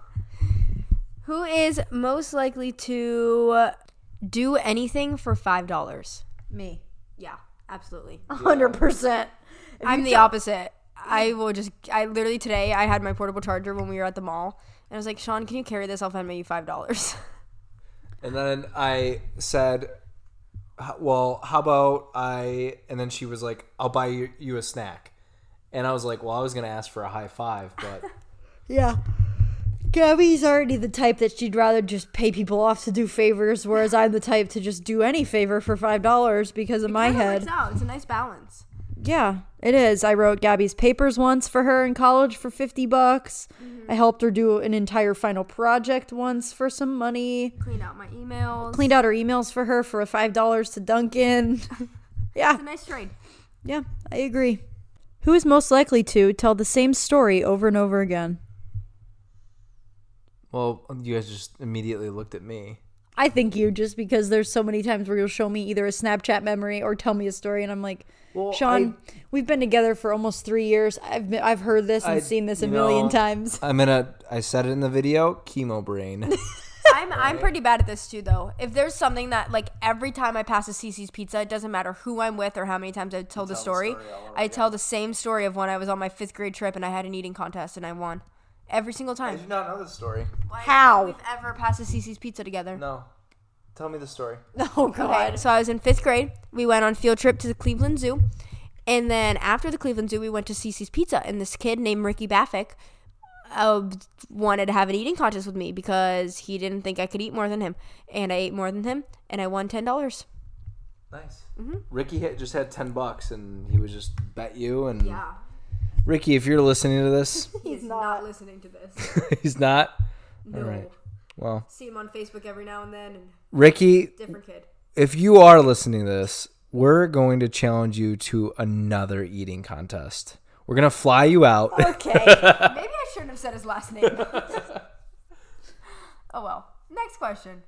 Speaker 4: Who is most likely to do anything for $5?
Speaker 2: Me.
Speaker 4: Yeah, absolutely.
Speaker 2: 100%.
Speaker 4: I'm the opposite. I literally today I had my portable charger when we were at the mall and I was like, Sean, can you carry this? I'll find you $5.
Speaker 5: And then I said, well, how about and then she was like, I'll buy you a snack. And I was like, well, I was going to ask for a high five, but
Speaker 2: Yeah. Gabby's already the type that she'd rather just pay people off to do favors, whereas I'm the type to just do any favor for $5 because of my head.
Speaker 4: Works out. It's a nice balance.
Speaker 2: Yeah, it is. I wrote Gabby's papers once for her in college for $50. I helped her do an entire final project once for some money.
Speaker 4: Clean out my emails.
Speaker 2: Cleaned out her emails for her for a $5 to Dunkin'. Yeah,
Speaker 4: It's a nice trade.
Speaker 2: yeah, I agree. Who is most likely to tell the same story over and over again?
Speaker 5: well, you guys just immediately looked at me.
Speaker 2: I think you, just because there's so many times where you'll show me either a Snapchat memory or tell me a story, and I'm like,
Speaker 5: Well,
Speaker 2: Sean, we've been together for almost 3 years. I've heard this and seen this a million times.
Speaker 5: I said it in the video, chemo brain.
Speaker 4: I'm pretty bad at this too, though. If there's something that, like, every time I pass a Cece's Pizza, it doesn't matter who I'm with or how many times I tell the story. I tell the same story of when I was on my 5th grade trip and I had an eating contest and I won. Every single
Speaker 5: I
Speaker 4: time.
Speaker 5: do not know the story.
Speaker 2: How?
Speaker 4: We've ever passed a Cece's Pizza together.
Speaker 5: No. Tell me the story.
Speaker 2: Oh, God.
Speaker 4: Okay, so I was in 5th grade. We went on field trip to the Cleveland Zoo. And then after the Cleveland Zoo, we went to Cece's Pizza, and this kid named Ricky Baffick wanted to have an eating contest with me because he didn't think I could eat more than him. And I ate more than him, and I won $10.
Speaker 5: Nice. Ricky just had $10 and he was just bet you. And
Speaker 4: Yeah.
Speaker 5: Ricky, if you're listening to this,
Speaker 4: He's not listening to this.
Speaker 5: he's not.
Speaker 4: No.
Speaker 5: All right. Well,
Speaker 4: See him on Facebook every now and then, and
Speaker 5: Ricky,
Speaker 4: different kid.
Speaker 5: if you are listening to this, we're going to challenge you to another eating contest. We're going to fly you out.
Speaker 4: Okay. Maybe I shouldn't have said his last name. Oh, well. Next question.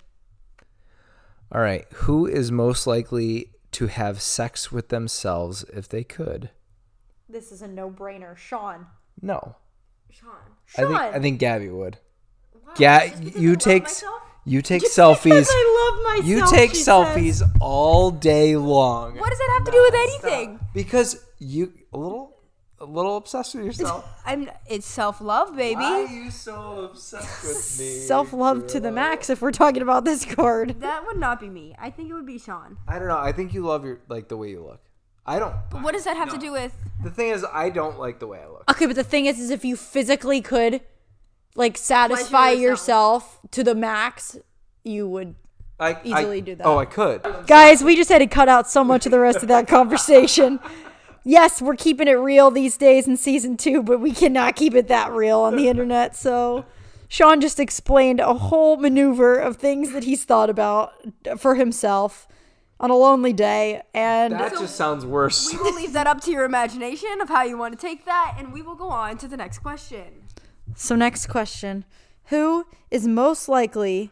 Speaker 5: All right. Who is most likely to have sex with themselves if they could?
Speaker 2: This is a no-brainer. Sean.
Speaker 5: No.
Speaker 4: Sean.
Speaker 5: I think Gabby would.
Speaker 4: Wow.
Speaker 5: Yeah,
Speaker 4: Just because
Speaker 5: you
Speaker 4: I love
Speaker 5: take
Speaker 4: myself?
Speaker 5: you take selfies.
Speaker 2: I love myself.
Speaker 5: You take
Speaker 2: she
Speaker 5: selfies
Speaker 2: says.
Speaker 5: all day long.
Speaker 4: What does that have to do with anything?
Speaker 5: Because you a little obsessed with yourself.
Speaker 4: It's self-love, baby.
Speaker 5: Why are you so obsessed with me?
Speaker 2: Self-love to the max if we're talking about this card.
Speaker 4: That would not be me. I think it would be Sean.
Speaker 5: I don't know. I think you love the way you look. I don't.
Speaker 4: But what does that have to do with?
Speaker 5: The thing is, I don't like the way I look.
Speaker 2: Okay, but the thing is if you physically could, like, satisfy
Speaker 4: Pleasure
Speaker 2: yourself to the max, you would easily do that.
Speaker 5: Oh, I could.
Speaker 2: Guys, we just had to cut out so much of the rest of that conversation. Yes, we're keeping it real these days in season 2, but we cannot keep it that real on the internet. So Sean just explained a whole maneuver of things that he's thought about for himself on a lonely day. And
Speaker 5: That just sounds worse.
Speaker 4: We will leave that up to your imagination of how you want to take that, and we will go on to the next question.
Speaker 2: so next question. Who is most likely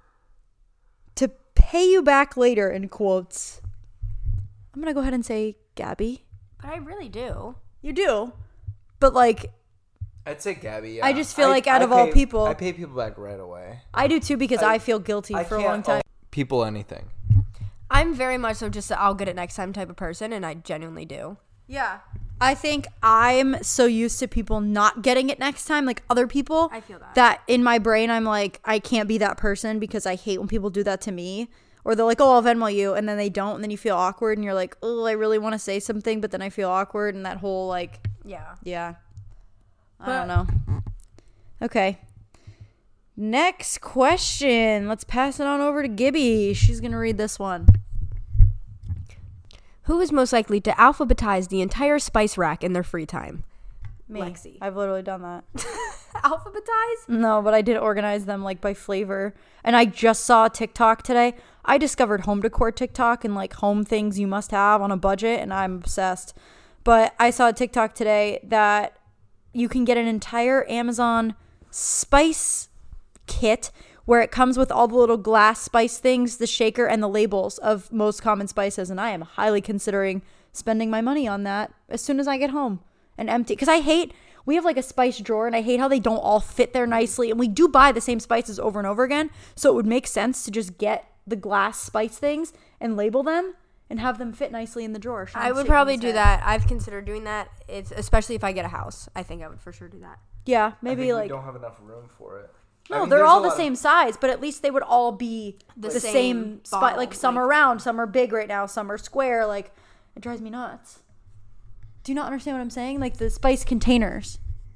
Speaker 2: to pay you back later, in quotes? I'm going to go ahead and say Gabby.
Speaker 4: But I really do.
Speaker 2: You do. But, like,
Speaker 5: I'd say Gabby. Yeah.
Speaker 2: I just feel like out of all people-
Speaker 5: I pay people back right away.
Speaker 2: I do too because I feel guilty for a long
Speaker 5: can't
Speaker 2: time.
Speaker 5: owe people anything.
Speaker 4: I'm very much so just I'll get it next time type of person, and I genuinely do.
Speaker 2: Yeah. I think I'm so used to people not getting it next time, like other people.
Speaker 4: I feel that.
Speaker 2: That in my brain, I'm like, I can't be that person because I hate when people do that to me. Or they're like, oh, I'll Venmo you, and then they don't, and then you feel awkward, and you're like, oh, I really want to say something, but then I feel awkward, and that whole, like,
Speaker 4: Yeah.
Speaker 2: I don't know. Okay. Next question. Let's pass it on over to Gibby. She's going to read this one.
Speaker 4: Who is most likely to alphabetize the entire spice rack in their free time?
Speaker 2: Me.
Speaker 4: Lexi.
Speaker 2: I've literally done that.
Speaker 4: Alphabetize?
Speaker 2: No, but I did organize them like by flavor. And I just saw a TikTok today. I discovered home decor TikTok and like home things you must have on a budget, and I'm obsessed. But I saw a TikTok today that you can get an entire Amazon spice kit where it comes with all the little glass spice things, the shaker, and the labels of most common spices. And I am highly considering spending my money on that as soon as I get home and empty. Because we have like a spice drawer, and I hate how they don't all fit there nicely. And we do buy the same spices over and over again. So it would make sense to just get the glass spice things and label them and have them fit nicely in the drawer.
Speaker 4: I would probably do that. I've considered doing that. It's especially if I get a house. I think I would for sure do that.
Speaker 2: Yeah, maybe
Speaker 5: we
Speaker 2: like...
Speaker 5: don't have enough room for it.
Speaker 2: No,
Speaker 5: I mean,
Speaker 2: they're
Speaker 5: there's
Speaker 2: all
Speaker 5: a
Speaker 2: the
Speaker 5: lot
Speaker 2: same size, but at least they would all be the same spot.
Speaker 4: bottle,
Speaker 2: Like some are round, some are big right now, some are square. Like, it drives me nuts. Do you not understand what I'm saying? Like the spice containers.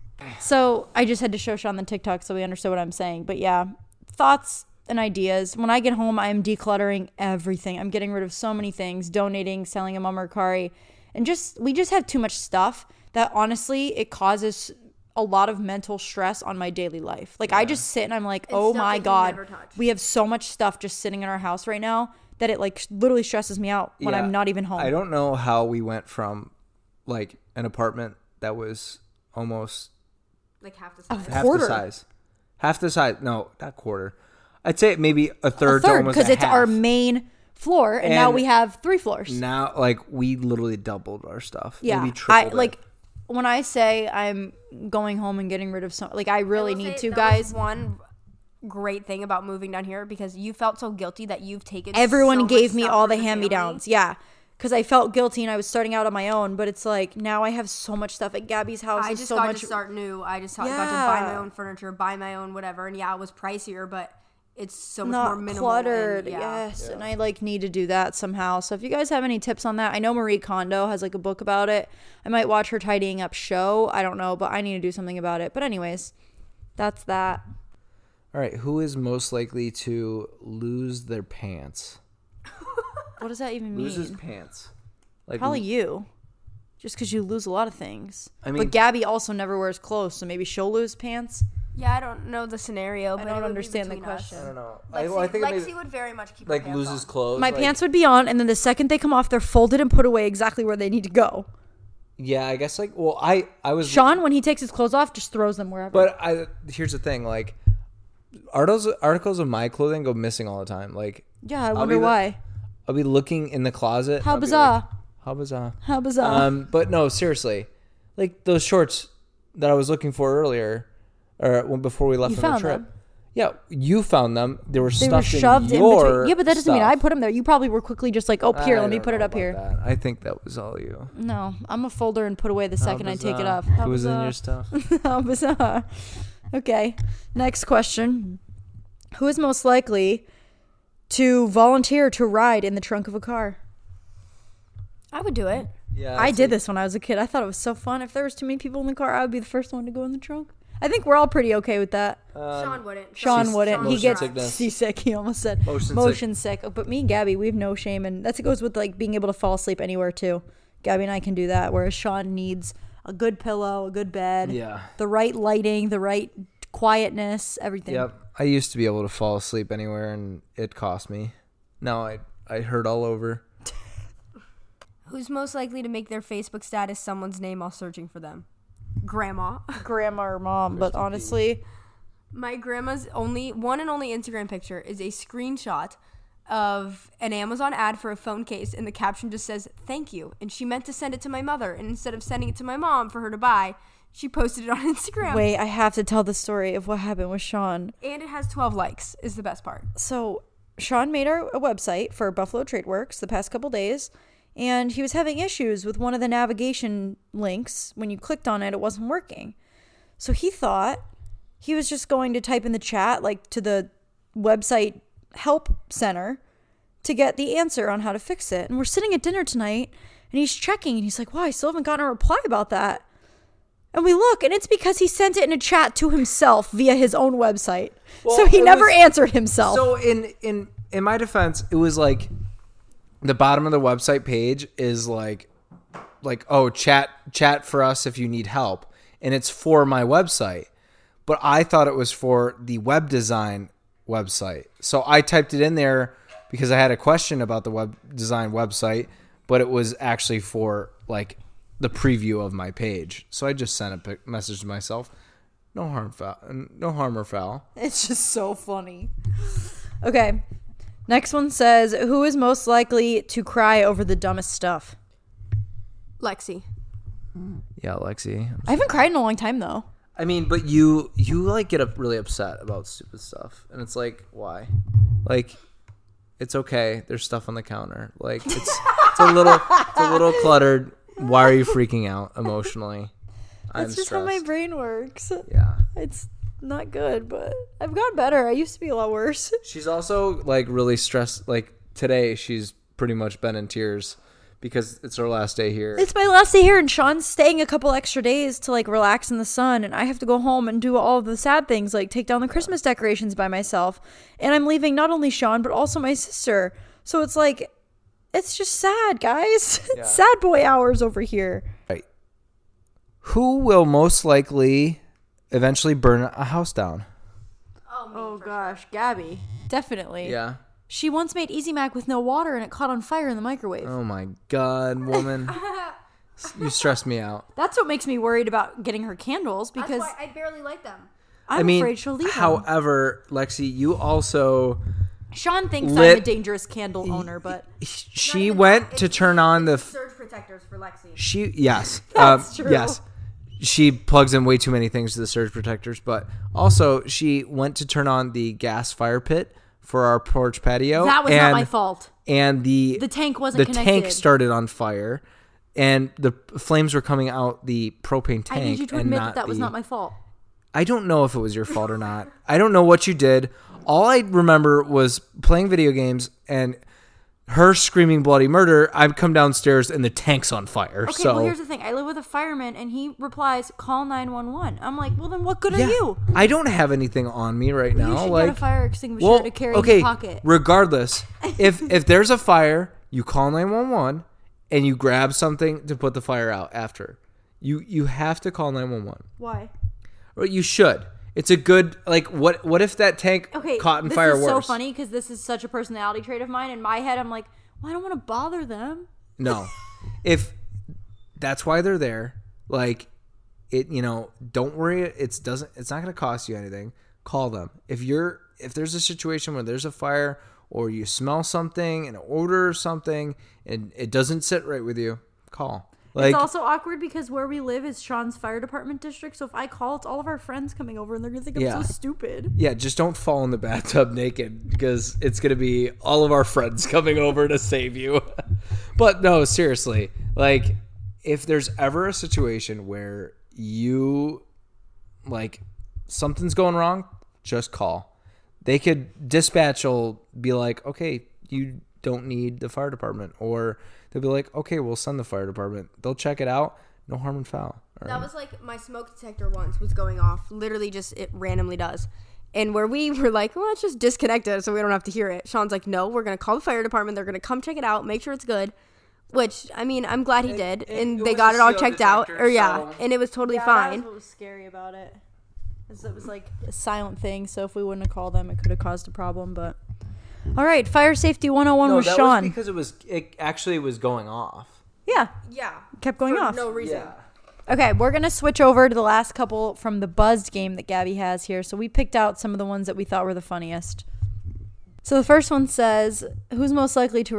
Speaker 2: So I just had to show Sean the TikTok so we understood what I'm saying. But yeah, thoughts and ideas. When I get home, I am decluttering everything. I'm getting rid of so many things, donating, selling a Mercari, and we just have too much stuff that honestly it causes a lot of mental stress on my daily life. Like I just sit and I'm like, oh
Speaker 4: stuff
Speaker 2: my
Speaker 4: that you
Speaker 2: God,
Speaker 4: never touch.
Speaker 2: we have so much stuff just sitting in our house right now that it like literally stresses me out when
Speaker 5: Yeah.
Speaker 2: I'm not even home.
Speaker 5: I don't know how we went from like an apartment that was almost
Speaker 4: Like half the size.
Speaker 5: half
Speaker 2: Quarter.
Speaker 5: the size. Half the size. No, not quarter. I'd say maybe a
Speaker 2: a
Speaker 5: third to
Speaker 2: third
Speaker 5: almost
Speaker 2: because
Speaker 5: a
Speaker 2: it's
Speaker 5: half.
Speaker 2: our main floor and now
Speaker 5: And
Speaker 2: we have 3 floors.
Speaker 5: Now, like, we literally doubled our stuff.
Speaker 2: Yeah,
Speaker 5: Maybe tripled it.
Speaker 2: like when I say I'm going home and getting rid of some, like I really
Speaker 4: will
Speaker 2: need
Speaker 4: say
Speaker 2: to,
Speaker 4: that
Speaker 2: guys.
Speaker 4: was one great thing about moving down here because you felt so guilty that you've taken.
Speaker 2: Everyone
Speaker 4: so much
Speaker 2: gave me
Speaker 4: stuff
Speaker 2: all
Speaker 4: for
Speaker 2: the hand-me-downs. Yeah, because I felt guilty and I was starting out on my own. But it's like now I have so much stuff at Gabby's house.
Speaker 4: I
Speaker 2: There's
Speaker 4: just
Speaker 2: so
Speaker 4: got
Speaker 2: much.
Speaker 4: to start new. I just got to buy my
Speaker 2: Yeah.
Speaker 4: own furniture, buy my own whatever, and yeah, it was pricier, but it's so much
Speaker 2: not
Speaker 4: more minimal.
Speaker 2: cluttered.
Speaker 4: And,
Speaker 2: Yes, and I like need to do that somehow. So if you guys have any tips on that, I know Marie Kondo has like a book about it. I might watch her tidying up show. I don't know, but I need to do something about it. But anyways, that's that.
Speaker 5: All right, who is most likely to lose their pants?
Speaker 2: What does that even mean?
Speaker 5: Loses pants. Like
Speaker 2: Probably you. Just because you lose a lot of things.
Speaker 5: I mean-
Speaker 2: but Gabby also never wears clothes, so maybe she'll lose pants.
Speaker 4: Yeah, I don't know the scenario, but
Speaker 2: don't
Speaker 4: it would be
Speaker 2: understand the
Speaker 4: between us.
Speaker 2: question.
Speaker 5: I don't know.
Speaker 4: Lexi,
Speaker 5: I think it
Speaker 4: Lexi
Speaker 5: maybe,
Speaker 4: would very much keep
Speaker 5: like
Speaker 4: her pants
Speaker 5: loses
Speaker 4: on.
Speaker 5: clothes.
Speaker 2: My
Speaker 5: like-
Speaker 2: pants would be on, and then the second they come off, they're folded and put away exactly where they need to go.
Speaker 5: Yeah, I guess like well, I was
Speaker 2: Sean, when he takes his clothes off, just throws them wherever.
Speaker 5: But here's the thing, like articles of my clothing go missing all the time. Like
Speaker 2: yeah, I wonder why.
Speaker 5: I'll be looking in the closet.
Speaker 2: How
Speaker 5: and I'll be
Speaker 2: bizarre.
Speaker 5: like, how bizarre.
Speaker 2: How bizarre.
Speaker 5: But no, seriously, like those shorts that I was looking for earlier, or before we left
Speaker 2: You
Speaker 5: on the
Speaker 2: found
Speaker 5: trip.
Speaker 2: them?
Speaker 5: Yeah, you found them. They were
Speaker 2: They were
Speaker 5: stuffed
Speaker 2: shoved
Speaker 5: in
Speaker 2: in
Speaker 5: your
Speaker 2: between. Yeah, but that doesn't mean
Speaker 5: stuff.
Speaker 2: I put them there. You probably were quickly just like, oh, here,
Speaker 5: I
Speaker 2: let me
Speaker 5: don't
Speaker 2: put it
Speaker 5: know
Speaker 2: up
Speaker 5: about
Speaker 2: here.
Speaker 5: that. I think that was all you.
Speaker 2: No, I'm a folder and put away the second I take it
Speaker 5: bizarre.
Speaker 2: off.
Speaker 5: Who was in your stuff?
Speaker 2: How bizarre. Okay, next question. Who is most likely to volunteer to ride in the trunk of a car?
Speaker 4: I would do it.
Speaker 5: Yeah,
Speaker 2: I did this when I was a kid. I thought it was so fun. If there was too many people in the car, I would be the first one to go in the trunk. I think we're all pretty okay with that.
Speaker 4: Sean wouldn't.
Speaker 2: Sean wouldn't. He
Speaker 5: motion
Speaker 2: gets
Speaker 5: sickness.
Speaker 2: seasick. He almost said
Speaker 5: Motion
Speaker 2: sick. Oh, but me and Gabby, we have no shame, and that goes with like being able to fall asleep anywhere too. Gabby and I can do that, whereas Sean needs a good pillow, a good bed,
Speaker 5: Yeah.
Speaker 2: the right lighting, the right quietness, everything.
Speaker 5: Yep. I used to be able to fall asleep anywhere, and it cost me. Now I hurt all over.
Speaker 4: Who's most likely to make their Facebook status someone's name while searching for them? Grandma.
Speaker 2: Grandma or mom, but honestly,
Speaker 4: My grandma's only Instagram picture is a screenshot of an Amazon ad for a phone case, and the caption just says "thank you," and she meant to send it to my mother, and instead of sending it to my mom for her to buy, she posted it on Instagram.
Speaker 2: wait, I have to tell the story of what happened with Sean.
Speaker 4: And it has 12 likes is the best part.
Speaker 2: So Sean made a website for Buffalo Trade Works the past couple days, and he was having issues with one of the navigation links. When you clicked on it, it wasn't working. So he thought he was just going to type in the chat, like to the website help center, to get the answer on how to fix it. And we're sitting at dinner tonight, and he's checking, and he's like, wow, I still haven't gotten a reply about that. And we look, and it's because he sent it in a chat to himself via his own website.
Speaker 5: Well,
Speaker 2: so he
Speaker 5: it
Speaker 2: never
Speaker 5: was-
Speaker 2: answered himself.
Speaker 5: So in my defense, it was like the bottom of the website page is like oh, chat for us if you need help, and it's for my website. But I thought it was for the web design website. So I typed it in there because I had a question about the web design website, but it was actually for like the preview of my page. So I just sent a message to myself. No harm or foul.
Speaker 2: It's just so funny. Okay. Next one says, who is most likely to cry over the dumbest stuff?
Speaker 4: Lexi.
Speaker 5: Yeah, Lexi.
Speaker 2: I haven't cried in a long time, though.
Speaker 5: I mean, but you like get up really upset about stupid stuff, and it's like, why? Like, it's okay. There's stuff on the counter. Like, it's a little cluttered. Why are you freaking out emotionally?
Speaker 2: That's just how my brain works.
Speaker 5: Yeah.
Speaker 2: It's not good, but I've gotten better. I used to be a lot worse.
Speaker 5: She's also like really stressed. Like today, she's pretty much been in tears because it's her last day here.
Speaker 2: It's my last day here, and Sean's staying a couple extra days to like relax in the sun, and I have to go home and do all the sad things, like take down the Christmas decorations by myself. And I'm leaving not only Sean, but also my sister. So it's like, it's just sad, guys.
Speaker 5: Yeah.
Speaker 2: Sad boy hours over here.
Speaker 5: Right. Who will most likely eventually burn a house down?
Speaker 2: Oh gosh, Gabby. Definitely.
Speaker 5: Yeah.
Speaker 2: She once made Easy Mac with no water and it caught on fire in the microwave.
Speaker 5: Oh my God, woman. You stress me out.
Speaker 2: That's what makes me worried about getting her candles, because
Speaker 4: That's why I barely like them.
Speaker 2: I'm afraid she'll leave them.
Speaker 5: however, Lexi, you also
Speaker 2: Sean thinks
Speaker 5: lit-
Speaker 2: I'm a dangerous candle owner, but
Speaker 5: she went to turn on the
Speaker 4: surge protectors for Lexi.
Speaker 5: yes.
Speaker 2: That's true.
Speaker 5: Yes. She plugs in way too many things to the surge protectors, but also she went to turn on the gas fire pit for our porch patio.
Speaker 2: that was not my fault.
Speaker 5: And the
Speaker 2: tank wasn't
Speaker 5: the
Speaker 2: connected.
Speaker 5: tank started on fire, and the flames were coming out the propane tank.
Speaker 2: I need you to
Speaker 5: and
Speaker 2: admit
Speaker 5: not
Speaker 2: that was
Speaker 5: the-
Speaker 2: not my fault.
Speaker 5: I don't know if it was your fault or not. I don't know what you did. all I remember was playing video games and her screaming bloody murder. I've come downstairs and the tank's on fire.
Speaker 2: Okay,
Speaker 5: So
Speaker 2: well, here's the thing. I live with a fireman, and he replies, call 911. I'm like, well, then what good
Speaker 5: yeah,
Speaker 2: are you?
Speaker 5: I don't have anything on me right now.
Speaker 2: You should
Speaker 5: like
Speaker 2: get a fire extinguisher to carry in your pocket.
Speaker 5: Regardless, if there's a fire, you call 911 and you grab something to put the fire out after. You have to call 911.
Speaker 2: Why?
Speaker 5: Or you should. It's a good, like, what if that tank caught in fire worse?
Speaker 2: This is so funny because this is such a personality trait of mine. In my head, I'm like, well, I don't want to bother them.
Speaker 5: No. If that's why they're there, like, don't worry. It's not going to cost you anything. Call them. If there's a situation where there's a fire or you smell something, an odor or something, and it doesn't sit right with you, call. Like,
Speaker 2: it's also awkward because where we live is Sean's fire department district. So if I call, it's all of our friends coming over, and they're gonna think I'm so stupid.
Speaker 5: Yeah, just don't fall in the bathtub naked because it's gonna be all of our friends coming over to save you. But no, seriously, like, if there's ever a situation where something's going wrong, just call. Dispatch will be like, okay, you don't need the fire department, or they'll be like, okay, we'll send the fire department. They'll check it out. No harm and foul.
Speaker 4: That was like my smoke detector once was going off. Literally just it randomly does. And where we were like, well, let's just disconnect it so we don't have to hear it. Sean's like, no, we're going to call the fire department. They're going to come check it out, make sure it's good. Which, I mean, I'm glad he did. And they got it all checked out. And it was totally fine.
Speaker 2: That was what was scary about it. It was like a silent thing. So if we wouldn't have called them, it could have caused a problem. But all right, fire safety 101 with Sean.
Speaker 5: Was because it actually was going off.
Speaker 2: Yeah.
Speaker 4: Yeah.
Speaker 2: Kept going off.
Speaker 4: No reason.
Speaker 5: Yeah.
Speaker 2: Okay, we're going to switch over to the last couple from the Buzzed game that Gabby has here. So we picked out some of the ones that we thought were the funniest. So the first one says, who's most likely to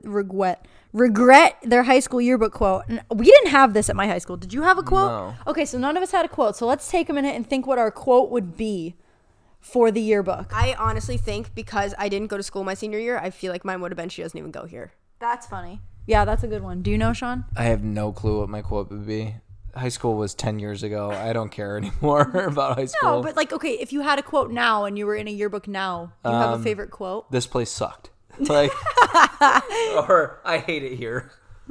Speaker 2: regret their high school yearbook quote? And we didn't have this at my high school. Did you have a quote?
Speaker 5: No.
Speaker 2: Okay, so none of us had a quote. So let's take a minute and think what our quote would be for the yearbook.
Speaker 4: I honestly think because I didn't go to school my senior year, I feel like mine would have been, she doesn't even go here.
Speaker 2: That's funny. Yeah, that's a good one. Do you know, Sean?
Speaker 5: I have no clue what my quote would be. High school was 10 years ago. I don't care anymore about high school.
Speaker 2: No, but like, okay, if you had a quote now and you were in a yearbook now, do you have a favorite quote?
Speaker 5: This place sucked. Like, or I hate it here.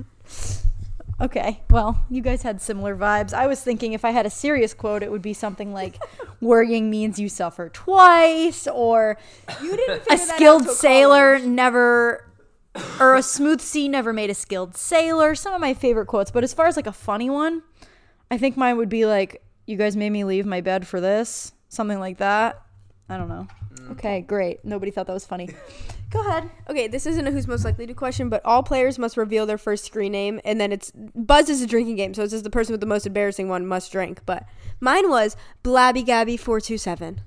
Speaker 2: Okay, well, you guys had similar vibes. I was thinking if I had a serious quote, it would be something like, worrying means you suffer twice, or
Speaker 4: You didn't
Speaker 2: a skilled sailor never, or a smooth sea never made a skilled sailor. Some of my favorite quotes. But as far as like a funny one, I think mine would be like, you guys made me leave my bed for this. Something like that. I don't know. Okay, great. Nobody thought that was funny. Go ahead.
Speaker 4: Okay, this isn't a who's most likely to question, but all players must reveal their first screen name, and then it's Buzz is a drinking game, so it's just the person with the most embarrassing one must drink. But mine was Blabby Gabby 427.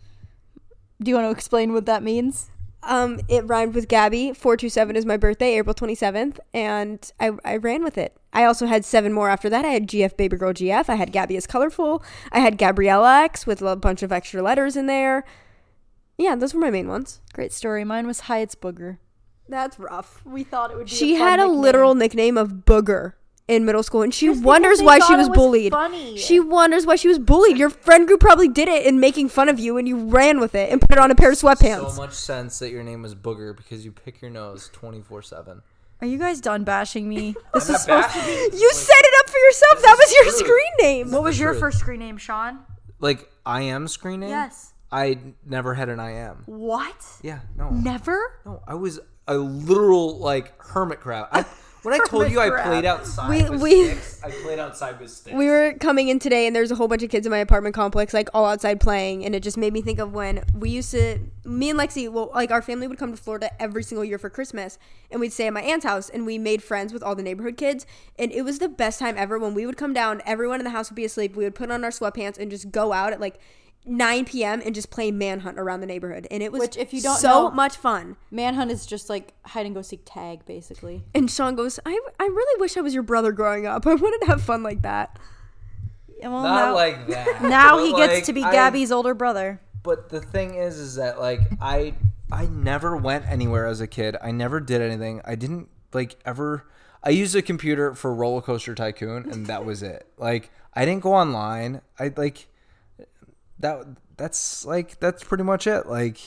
Speaker 2: Do you want to explain what that means?
Speaker 4: It rhymed with Gabby. 427 is my birthday, April 27th, and I ran with it. I also had 7 more after that. I had GF Baby Girl GF. I had Gabby is Colorful. I had Gabriella X with a bunch of extra letters in there. Yeah, those were my main ones.
Speaker 2: Great story. Mine was Hyatt's Booger.
Speaker 4: That's rough.
Speaker 2: We thought it would be
Speaker 4: She
Speaker 2: a fun
Speaker 4: had a
Speaker 2: nickname.
Speaker 4: literal nickname of Booger in middle school, and she
Speaker 2: Just
Speaker 4: wonders
Speaker 2: because
Speaker 4: why
Speaker 2: they
Speaker 4: she
Speaker 2: thought
Speaker 4: was
Speaker 2: it
Speaker 4: bullied.
Speaker 2: funny.
Speaker 4: She wonders why she was bullied. Your friend group probably did it in making fun of you, and you ran with it and put it on a pair of sweatpants.
Speaker 5: So much sense that your name was Booger because you pick your nose 24/7.
Speaker 2: Are you guys done bashing me? This is supposed to be.
Speaker 4: You set it up for yourself. That was your screen name.
Speaker 2: What was your first screen name, Sean?
Speaker 5: Like, I am screen name?
Speaker 2: Yes.
Speaker 5: I never had an I am.
Speaker 2: What?
Speaker 5: Yeah, no.
Speaker 2: Never?
Speaker 5: No, I was a literal, like, hermit crab. When I told you I played outside with sticks, I played outside with sticks.
Speaker 4: We were coming in today, and there's a whole bunch of kids in my apartment complex, like, all outside playing, and it just made me think of when we used to, me and Lexi, well, like, our family would come to Florida every single year for Christmas, and we'd stay at my aunt's house, and we made friends with all the neighborhood kids, and it was the best time ever. When we would come down, everyone in the house would be asleep, we would put on our sweatpants and just go out at, like, 9 p.m. and just play manhunt around the neighborhood, and it was
Speaker 2: Which, if you don't
Speaker 4: so
Speaker 2: know-
Speaker 4: much fun.
Speaker 2: Manhunt is just like hide and go seek tag, basically.
Speaker 4: And Sean goes, I really wish I was your brother growing up. I wanted to have fun like that.
Speaker 2: Well,
Speaker 5: Not like that.
Speaker 2: now
Speaker 5: But,
Speaker 2: he gets
Speaker 5: like,
Speaker 2: to be Gabby's older brother.
Speaker 5: But the thing is that, like, I never went anywhere as a kid. I never did anything. I didn't, like, ever. I used a computer for Roller Coaster Tycoon, and that was it. Like, I didn't go online. That's pretty much it. Like,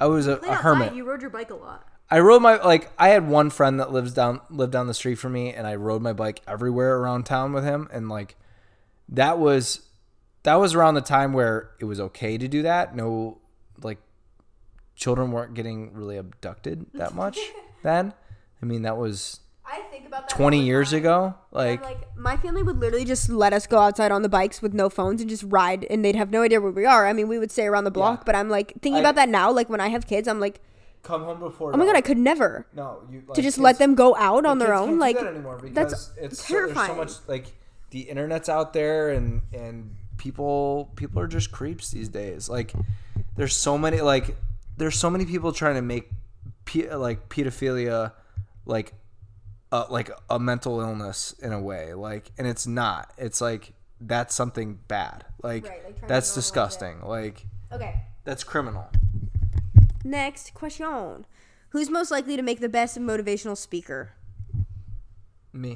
Speaker 5: I was a hermit.
Speaker 2: You rode your bike a lot.
Speaker 5: I rode I had one friend that lived down the street from me, and I rode my bike everywhere around town with him. And like, that was around the time where it was okay to do that. No, like, children weren't getting really abducted that much then. I mean, that was
Speaker 4: I think about that
Speaker 5: 20
Speaker 4: all the
Speaker 5: years
Speaker 4: time.
Speaker 5: ago.
Speaker 4: Like my family would literally just let us go outside on the bikes with no phones and just ride, and they'd have no idea where we are. I mean, we would stay around the block,
Speaker 5: Yeah.
Speaker 4: but I'm like thinking about that now. Like when I have kids, I'm like,
Speaker 5: come home before.
Speaker 4: oh my god, I could never.
Speaker 5: No, you
Speaker 4: To just let them go out on their
Speaker 5: kids
Speaker 4: own,
Speaker 5: can't
Speaker 4: like
Speaker 5: do that anymore because
Speaker 4: that's
Speaker 5: there's
Speaker 4: terrifying.
Speaker 5: so much like the internet's out there, and people are just creeps these days. Like there's so many people trying to make pedophilia like a mental illness in a way, like, and it's not. It's like that's something bad. Like,
Speaker 4: Right, like trying to
Speaker 5: that's
Speaker 4: normalize
Speaker 5: disgusting. Like
Speaker 4: Okay.
Speaker 5: that's criminal.
Speaker 4: Next question: who's most likely to make the best motivational speaker?
Speaker 5: Me.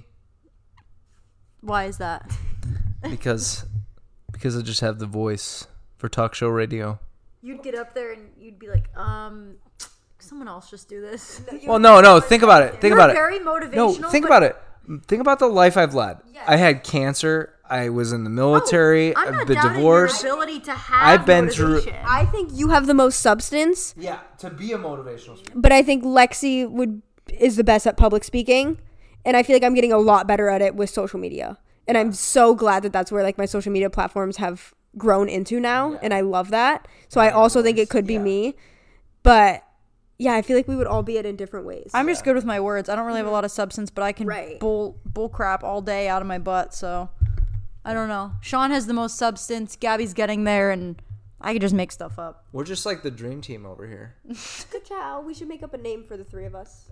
Speaker 2: Why is that?
Speaker 5: Because I just have the voice for talk show radio.
Speaker 2: You'd get up there and you'd be like, someone else just do this.
Speaker 5: Well, no. Think about it. Think
Speaker 2: You're
Speaker 5: about it.
Speaker 2: very
Speaker 5: No,
Speaker 2: motivational.
Speaker 5: think
Speaker 2: but
Speaker 5: about it. Think about the life I've led.
Speaker 2: Yes.
Speaker 5: I had cancer. I was in the military.
Speaker 2: I'm
Speaker 5: I've
Speaker 2: not
Speaker 5: been
Speaker 2: doubting
Speaker 5: divorced.
Speaker 2: your ability to have
Speaker 5: I've been through-
Speaker 2: motivation.
Speaker 4: I think you have the most substance,
Speaker 5: Yeah, to be a motivational speaker.
Speaker 4: but I think Lexi is the best at public speaking, and I feel like I'm getting a lot better at it with social media. And I'm so glad that that's where like my social media platforms have grown into now, and I love that. So I also think it could be me, but yeah, I feel like we would all be it in different ways.
Speaker 2: I'm just good with my words. I don't really have a lot of substance, but I can
Speaker 4: Right.
Speaker 2: bull crap all day out of my butt. So I don't know. Sean has the most substance. Gabby's getting there, and I can just make stuff up.
Speaker 5: We're just like the dream team over here.
Speaker 4: Good job. We should make up a name for the three of us.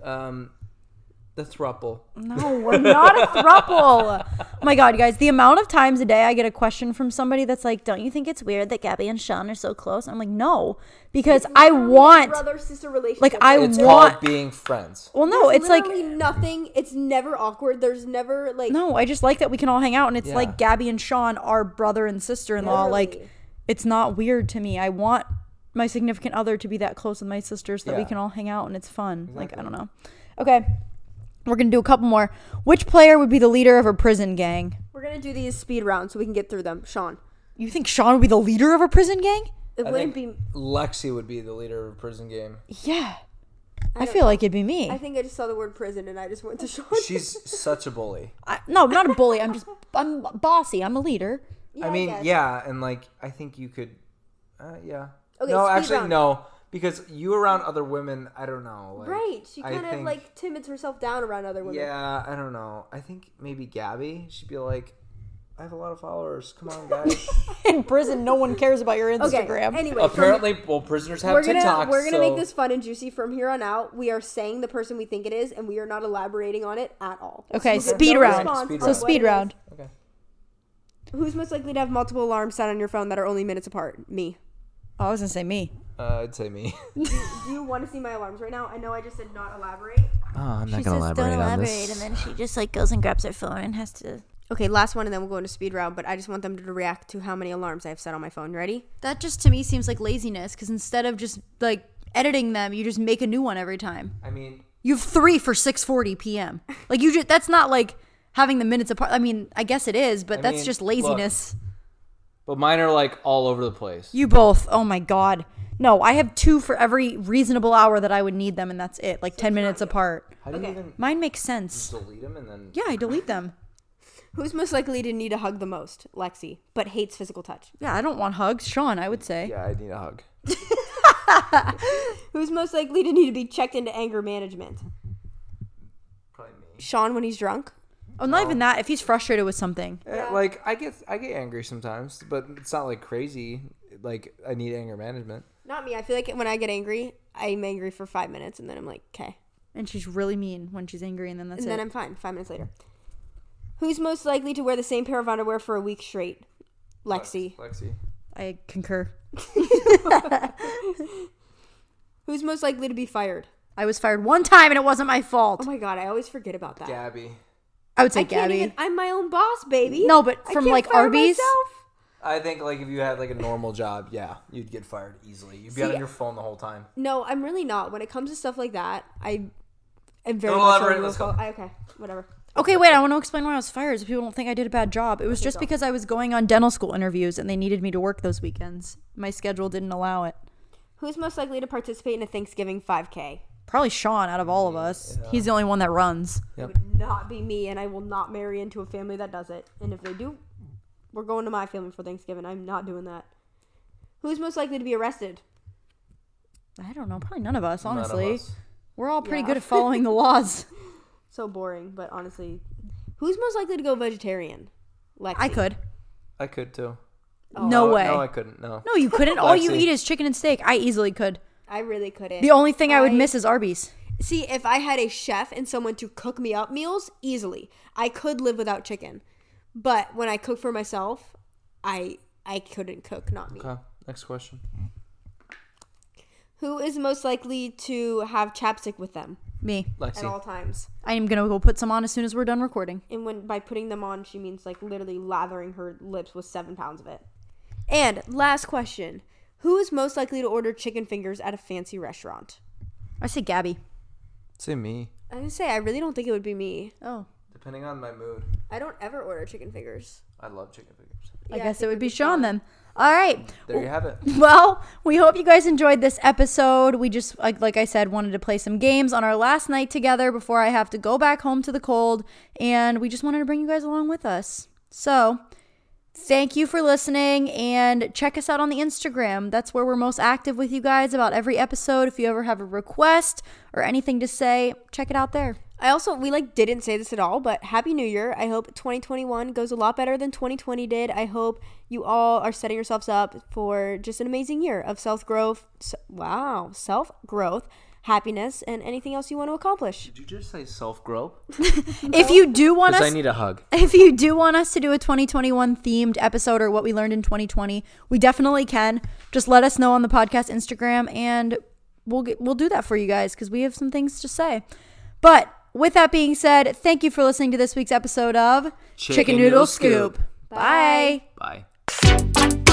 Speaker 5: The thruple.
Speaker 2: No, we're not a throuple. Oh my God, guys, the amount of times a day I get a question from somebody that's like, don't you think it's weird that Gabby and Sean are so close? I'm like, no, because I want,
Speaker 4: brother sister relationship.
Speaker 2: like, I
Speaker 5: It's
Speaker 2: want.
Speaker 5: called being friends.
Speaker 2: Well, no, it's like,
Speaker 4: nothing. It's never awkward. There's never like
Speaker 2: no, I just like that we can all hang out, and it's
Speaker 5: Yeah.
Speaker 2: like Gabby and Sean are brother and sister-in-law. Like,
Speaker 4: Literally.
Speaker 2: it's not weird to me. I want my significant other to be that close with my sisters that we
Speaker 5: Yeah.
Speaker 2: can all hang out and it's fun. Like, I don't know. Okay. We're going to do a couple more. Which player would be the leader of a prison gang?
Speaker 4: We're gonna do these speed rounds so we can get through them. Sean,
Speaker 2: You think Sean would be the leader of a prison gang?
Speaker 4: it
Speaker 5: I
Speaker 4: wouldn't
Speaker 5: think
Speaker 4: be.
Speaker 5: Lexi would be the leader of a prison game.
Speaker 2: Yeah. I
Speaker 4: don't
Speaker 2: feel
Speaker 4: know.
Speaker 2: like it'd be me.
Speaker 4: I think I just saw the word prison and I just went to Sean.
Speaker 5: She's such a bully.
Speaker 2: No, I'm not a bully. I'm bossy. I'm a leader.
Speaker 4: Yeah,
Speaker 5: I mean,
Speaker 4: guess.
Speaker 5: yeah, and like I think you could, yeah.
Speaker 4: Okay,
Speaker 5: no,
Speaker 4: speed
Speaker 5: actually,
Speaker 4: round.
Speaker 5: no, because you around other women, I don't know. Like,
Speaker 4: Right. She
Speaker 5: I
Speaker 4: kind of
Speaker 5: think-
Speaker 4: like timids herself down around other women.
Speaker 5: Yeah, I don't know. I think maybe Gabby. She'd be like, I have a lot of followers. Come on, guys.
Speaker 2: In prison, no one cares about your
Speaker 4: Okay.
Speaker 2: Instagram.
Speaker 4: Anyway,
Speaker 5: Apparently, well, prisoners have
Speaker 4: we're gonna
Speaker 5: TikToks.
Speaker 4: we're gonna
Speaker 5: so-
Speaker 4: make this fun and juicy from here on out. We are saying the person we think it is, and we are not elaborating on it at all.
Speaker 2: Okay,
Speaker 4: So
Speaker 2: speed
Speaker 4: no
Speaker 2: round.
Speaker 4: response
Speaker 5: Speed
Speaker 2: So
Speaker 4: on
Speaker 5: round.
Speaker 4: what
Speaker 2: speed
Speaker 4: it is.
Speaker 2: round.
Speaker 5: Okay.
Speaker 4: Who's most likely to have multiple alarms set on your phone that are only minutes apart? Me.
Speaker 2: Oh, I was gonna say me.
Speaker 5: I'd say me.
Speaker 4: Do you want to see my alarms right now? I know I just said not elaborate.
Speaker 5: Oh, I'm not
Speaker 2: She
Speaker 5: gonna
Speaker 2: says,
Speaker 5: elaborate
Speaker 2: "Don't
Speaker 5: on
Speaker 2: elaborate,"
Speaker 5: this.
Speaker 2: and then she just like goes and grabs her phone and has to.
Speaker 4: Okay, last one, and then we'll go into speed round. But I just want them to react to how many alarms I have set on my phone. Ready?
Speaker 2: That just to me seems like laziness because instead of just like editing them, you just make a new one every time.
Speaker 5: I mean,
Speaker 2: You have 3 for 6:40 p.m. Like you just that's not like having the minutes apart. I mean, I guess it is, but
Speaker 5: I
Speaker 2: that's
Speaker 5: mean,
Speaker 2: just laziness.
Speaker 5: but mine are like all over the place.
Speaker 2: You both. Oh my god. No, I have 2 for every reasonable hour that I would need them, and that's it. Like 10 minutes apart.
Speaker 5: How do you even
Speaker 2: Mine makes sense.
Speaker 5: delete them and then?
Speaker 2: Yeah, I delete them.
Speaker 4: Who's most likely to need a hug the most? Lexi, but hates physical touch.
Speaker 2: Yeah, I don't want hugs. Sean, I would say.
Speaker 5: Yeah, I need a hug.
Speaker 4: Who's most likely to need to be checked into anger management?
Speaker 5: Probably me.
Speaker 4: Sean when he's drunk.
Speaker 2: Oh, not even that. If he's frustrated with something.
Speaker 5: Like I get angry sometimes, but it's not like crazy. Like I need anger management.
Speaker 4: Not me. I feel like when I get angry, I'm angry for 5 minutes, and then I'm like, okay.
Speaker 2: And she's really mean when she's angry, and then that's
Speaker 4: And
Speaker 2: it.
Speaker 4: then I'm fine 5 minutes later. Who's most likely to wear the same pair of underwear for a week straight? Lexi.
Speaker 5: Lexi.
Speaker 2: I concur.
Speaker 4: Who's most likely to be fired?
Speaker 2: I was fired one time, and it wasn't my fault.
Speaker 4: Oh my god, I always forget about that.
Speaker 5: Gabby.
Speaker 2: I would say
Speaker 4: I can't
Speaker 2: Gabby.
Speaker 4: even, I'm my own boss, baby.
Speaker 2: No, but
Speaker 4: I
Speaker 2: from,
Speaker 4: can't
Speaker 2: like,
Speaker 4: fire
Speaker 2: Arby's?
Speaker 4: myself.
Speaker 5: I think like if you had like a normal job, yeah, you'd get fired easily. You'd be on your phone the whole time.
Speaker 4: No, I'm really not. When it comes to stuff like that, I am very
Speaker 5: Don't
Speaker 4: much
Speaker 5: elaborate,
Speaker 4: on
Speaker 5: let's
Speaker 4: the
Speaker 5: go.
Speaker 4: phone. Okay, whatever.
Speaker 2: Okay, wait, I want to explain why I was fired so people don't think I did a bad job. It was just because I was going on dental school interviews and they needed me to work those weekends. My schedule didn't allow it.
Speaker 4: Who's most likely to participate in a Thanksgiving 5K?
Speaker 2: Probably Sean out of all of us.
Speaker 5: Yeah.
Speaker 2: He's the only one that runs.
Speaker 5: Yep.
Speaker 4: It would not be me, and I will not marry into a family that does it. And if they do, we're going to my family for Thanksgiving. I'm not doing that. Who's most likely to be arrested?
Speaker 2: I don't know. Probably none of us, honestly.
Speaker 5: None of us.
Speaker 2: We're all pretty
Speaker 4: Yeah.
Speaker 2: good at following the laws.
Speaker 4: So boring, but honestly. Who's most likely to go vegetarian? Lexi.
Speaker 2: I could.
Speaker 5: I could too.
Speaker 2: No way.
Speaker 5: No, I couldn't. No.
Speaker 2: No, you couldn't. All you
Speaker 5: Lexi.
Speaker 2: eat is chicken and steak. I easily could.
Speaker 4: I really couldn't.
Speaker 2: The only thing I would miss is Arby's.
Speaker 4: See, if I had a chef and someone to cook me up meals, easily. I could live without chicken. But when I cook for myself, I couldn't cook, not me.
Speaker 5: Okay. Next question.
Speaker 4: Who is most likely to have chapstick with them
Speaker 2: Me.
Speaker 4: at all
Speaker 5: Lexi.
Speaker 4: times?
Speaker 2: I am going to go put some on as soon as we're done recording.
Speaker 4: And when by putting them on, she means like literally lathering her lips with 7 pounds of it. And last question. Who is most likely to order chicken fingers at a fancy restaurant?
Speaker 2: I say Gabby.
Speaker 5: Say me.
Speaker 4: I was gonna say, I really don't think it would be me.
Speaker 2: Oh.
Speaker 5: Depending on my mood.
Speaker 4: I don't ever order chicken fingers.
Speaker 5: I love chicken fingers.
Speaker 2: I
Speaker 4: Yeah,
Speaker 2: guess
Speaker 4: think
Speaker 2: it would be Sean then. All right.
Speaker 5: There you have it.
Speaker 2: Well, we hope you guys enjoyed this episode. We just, like I said, wanted to play some games on our last night together before I have to go back home to the cold. And we just wanted to bring you guys along with us. So, thank you for listening and check us out on the Instagram. That's where we're most active with you guys about every episode. If you ever have a request or anything to say, check it out there.
Speaker 4: I also, we didn't say this at all, but Happy New Year. I hope 2021 goes a lot better than 2020 did. I hope you all are setting yourselves up for just an amazing year of self-growth, happiness, and anything else you want to accomplish.
Speaker 5: Did you just say self-grow?
Speaker 2: If you do want
Speaker 5: Because
Speaker 2: us,
Speaker 5: I need a hug.
Speaker 2: if you do want us to do a 2021 themed episode or what we learned in 2020, we definitely can. Just let us know on the podcast Instagram, and we'll do that for you guys because we have some things to say. But with that being said, thank you for listening to this week's episode of
Speaker 5: Chicken Noodle Scoop.
Speaker 2: Bye.
Speaker 5: Bye.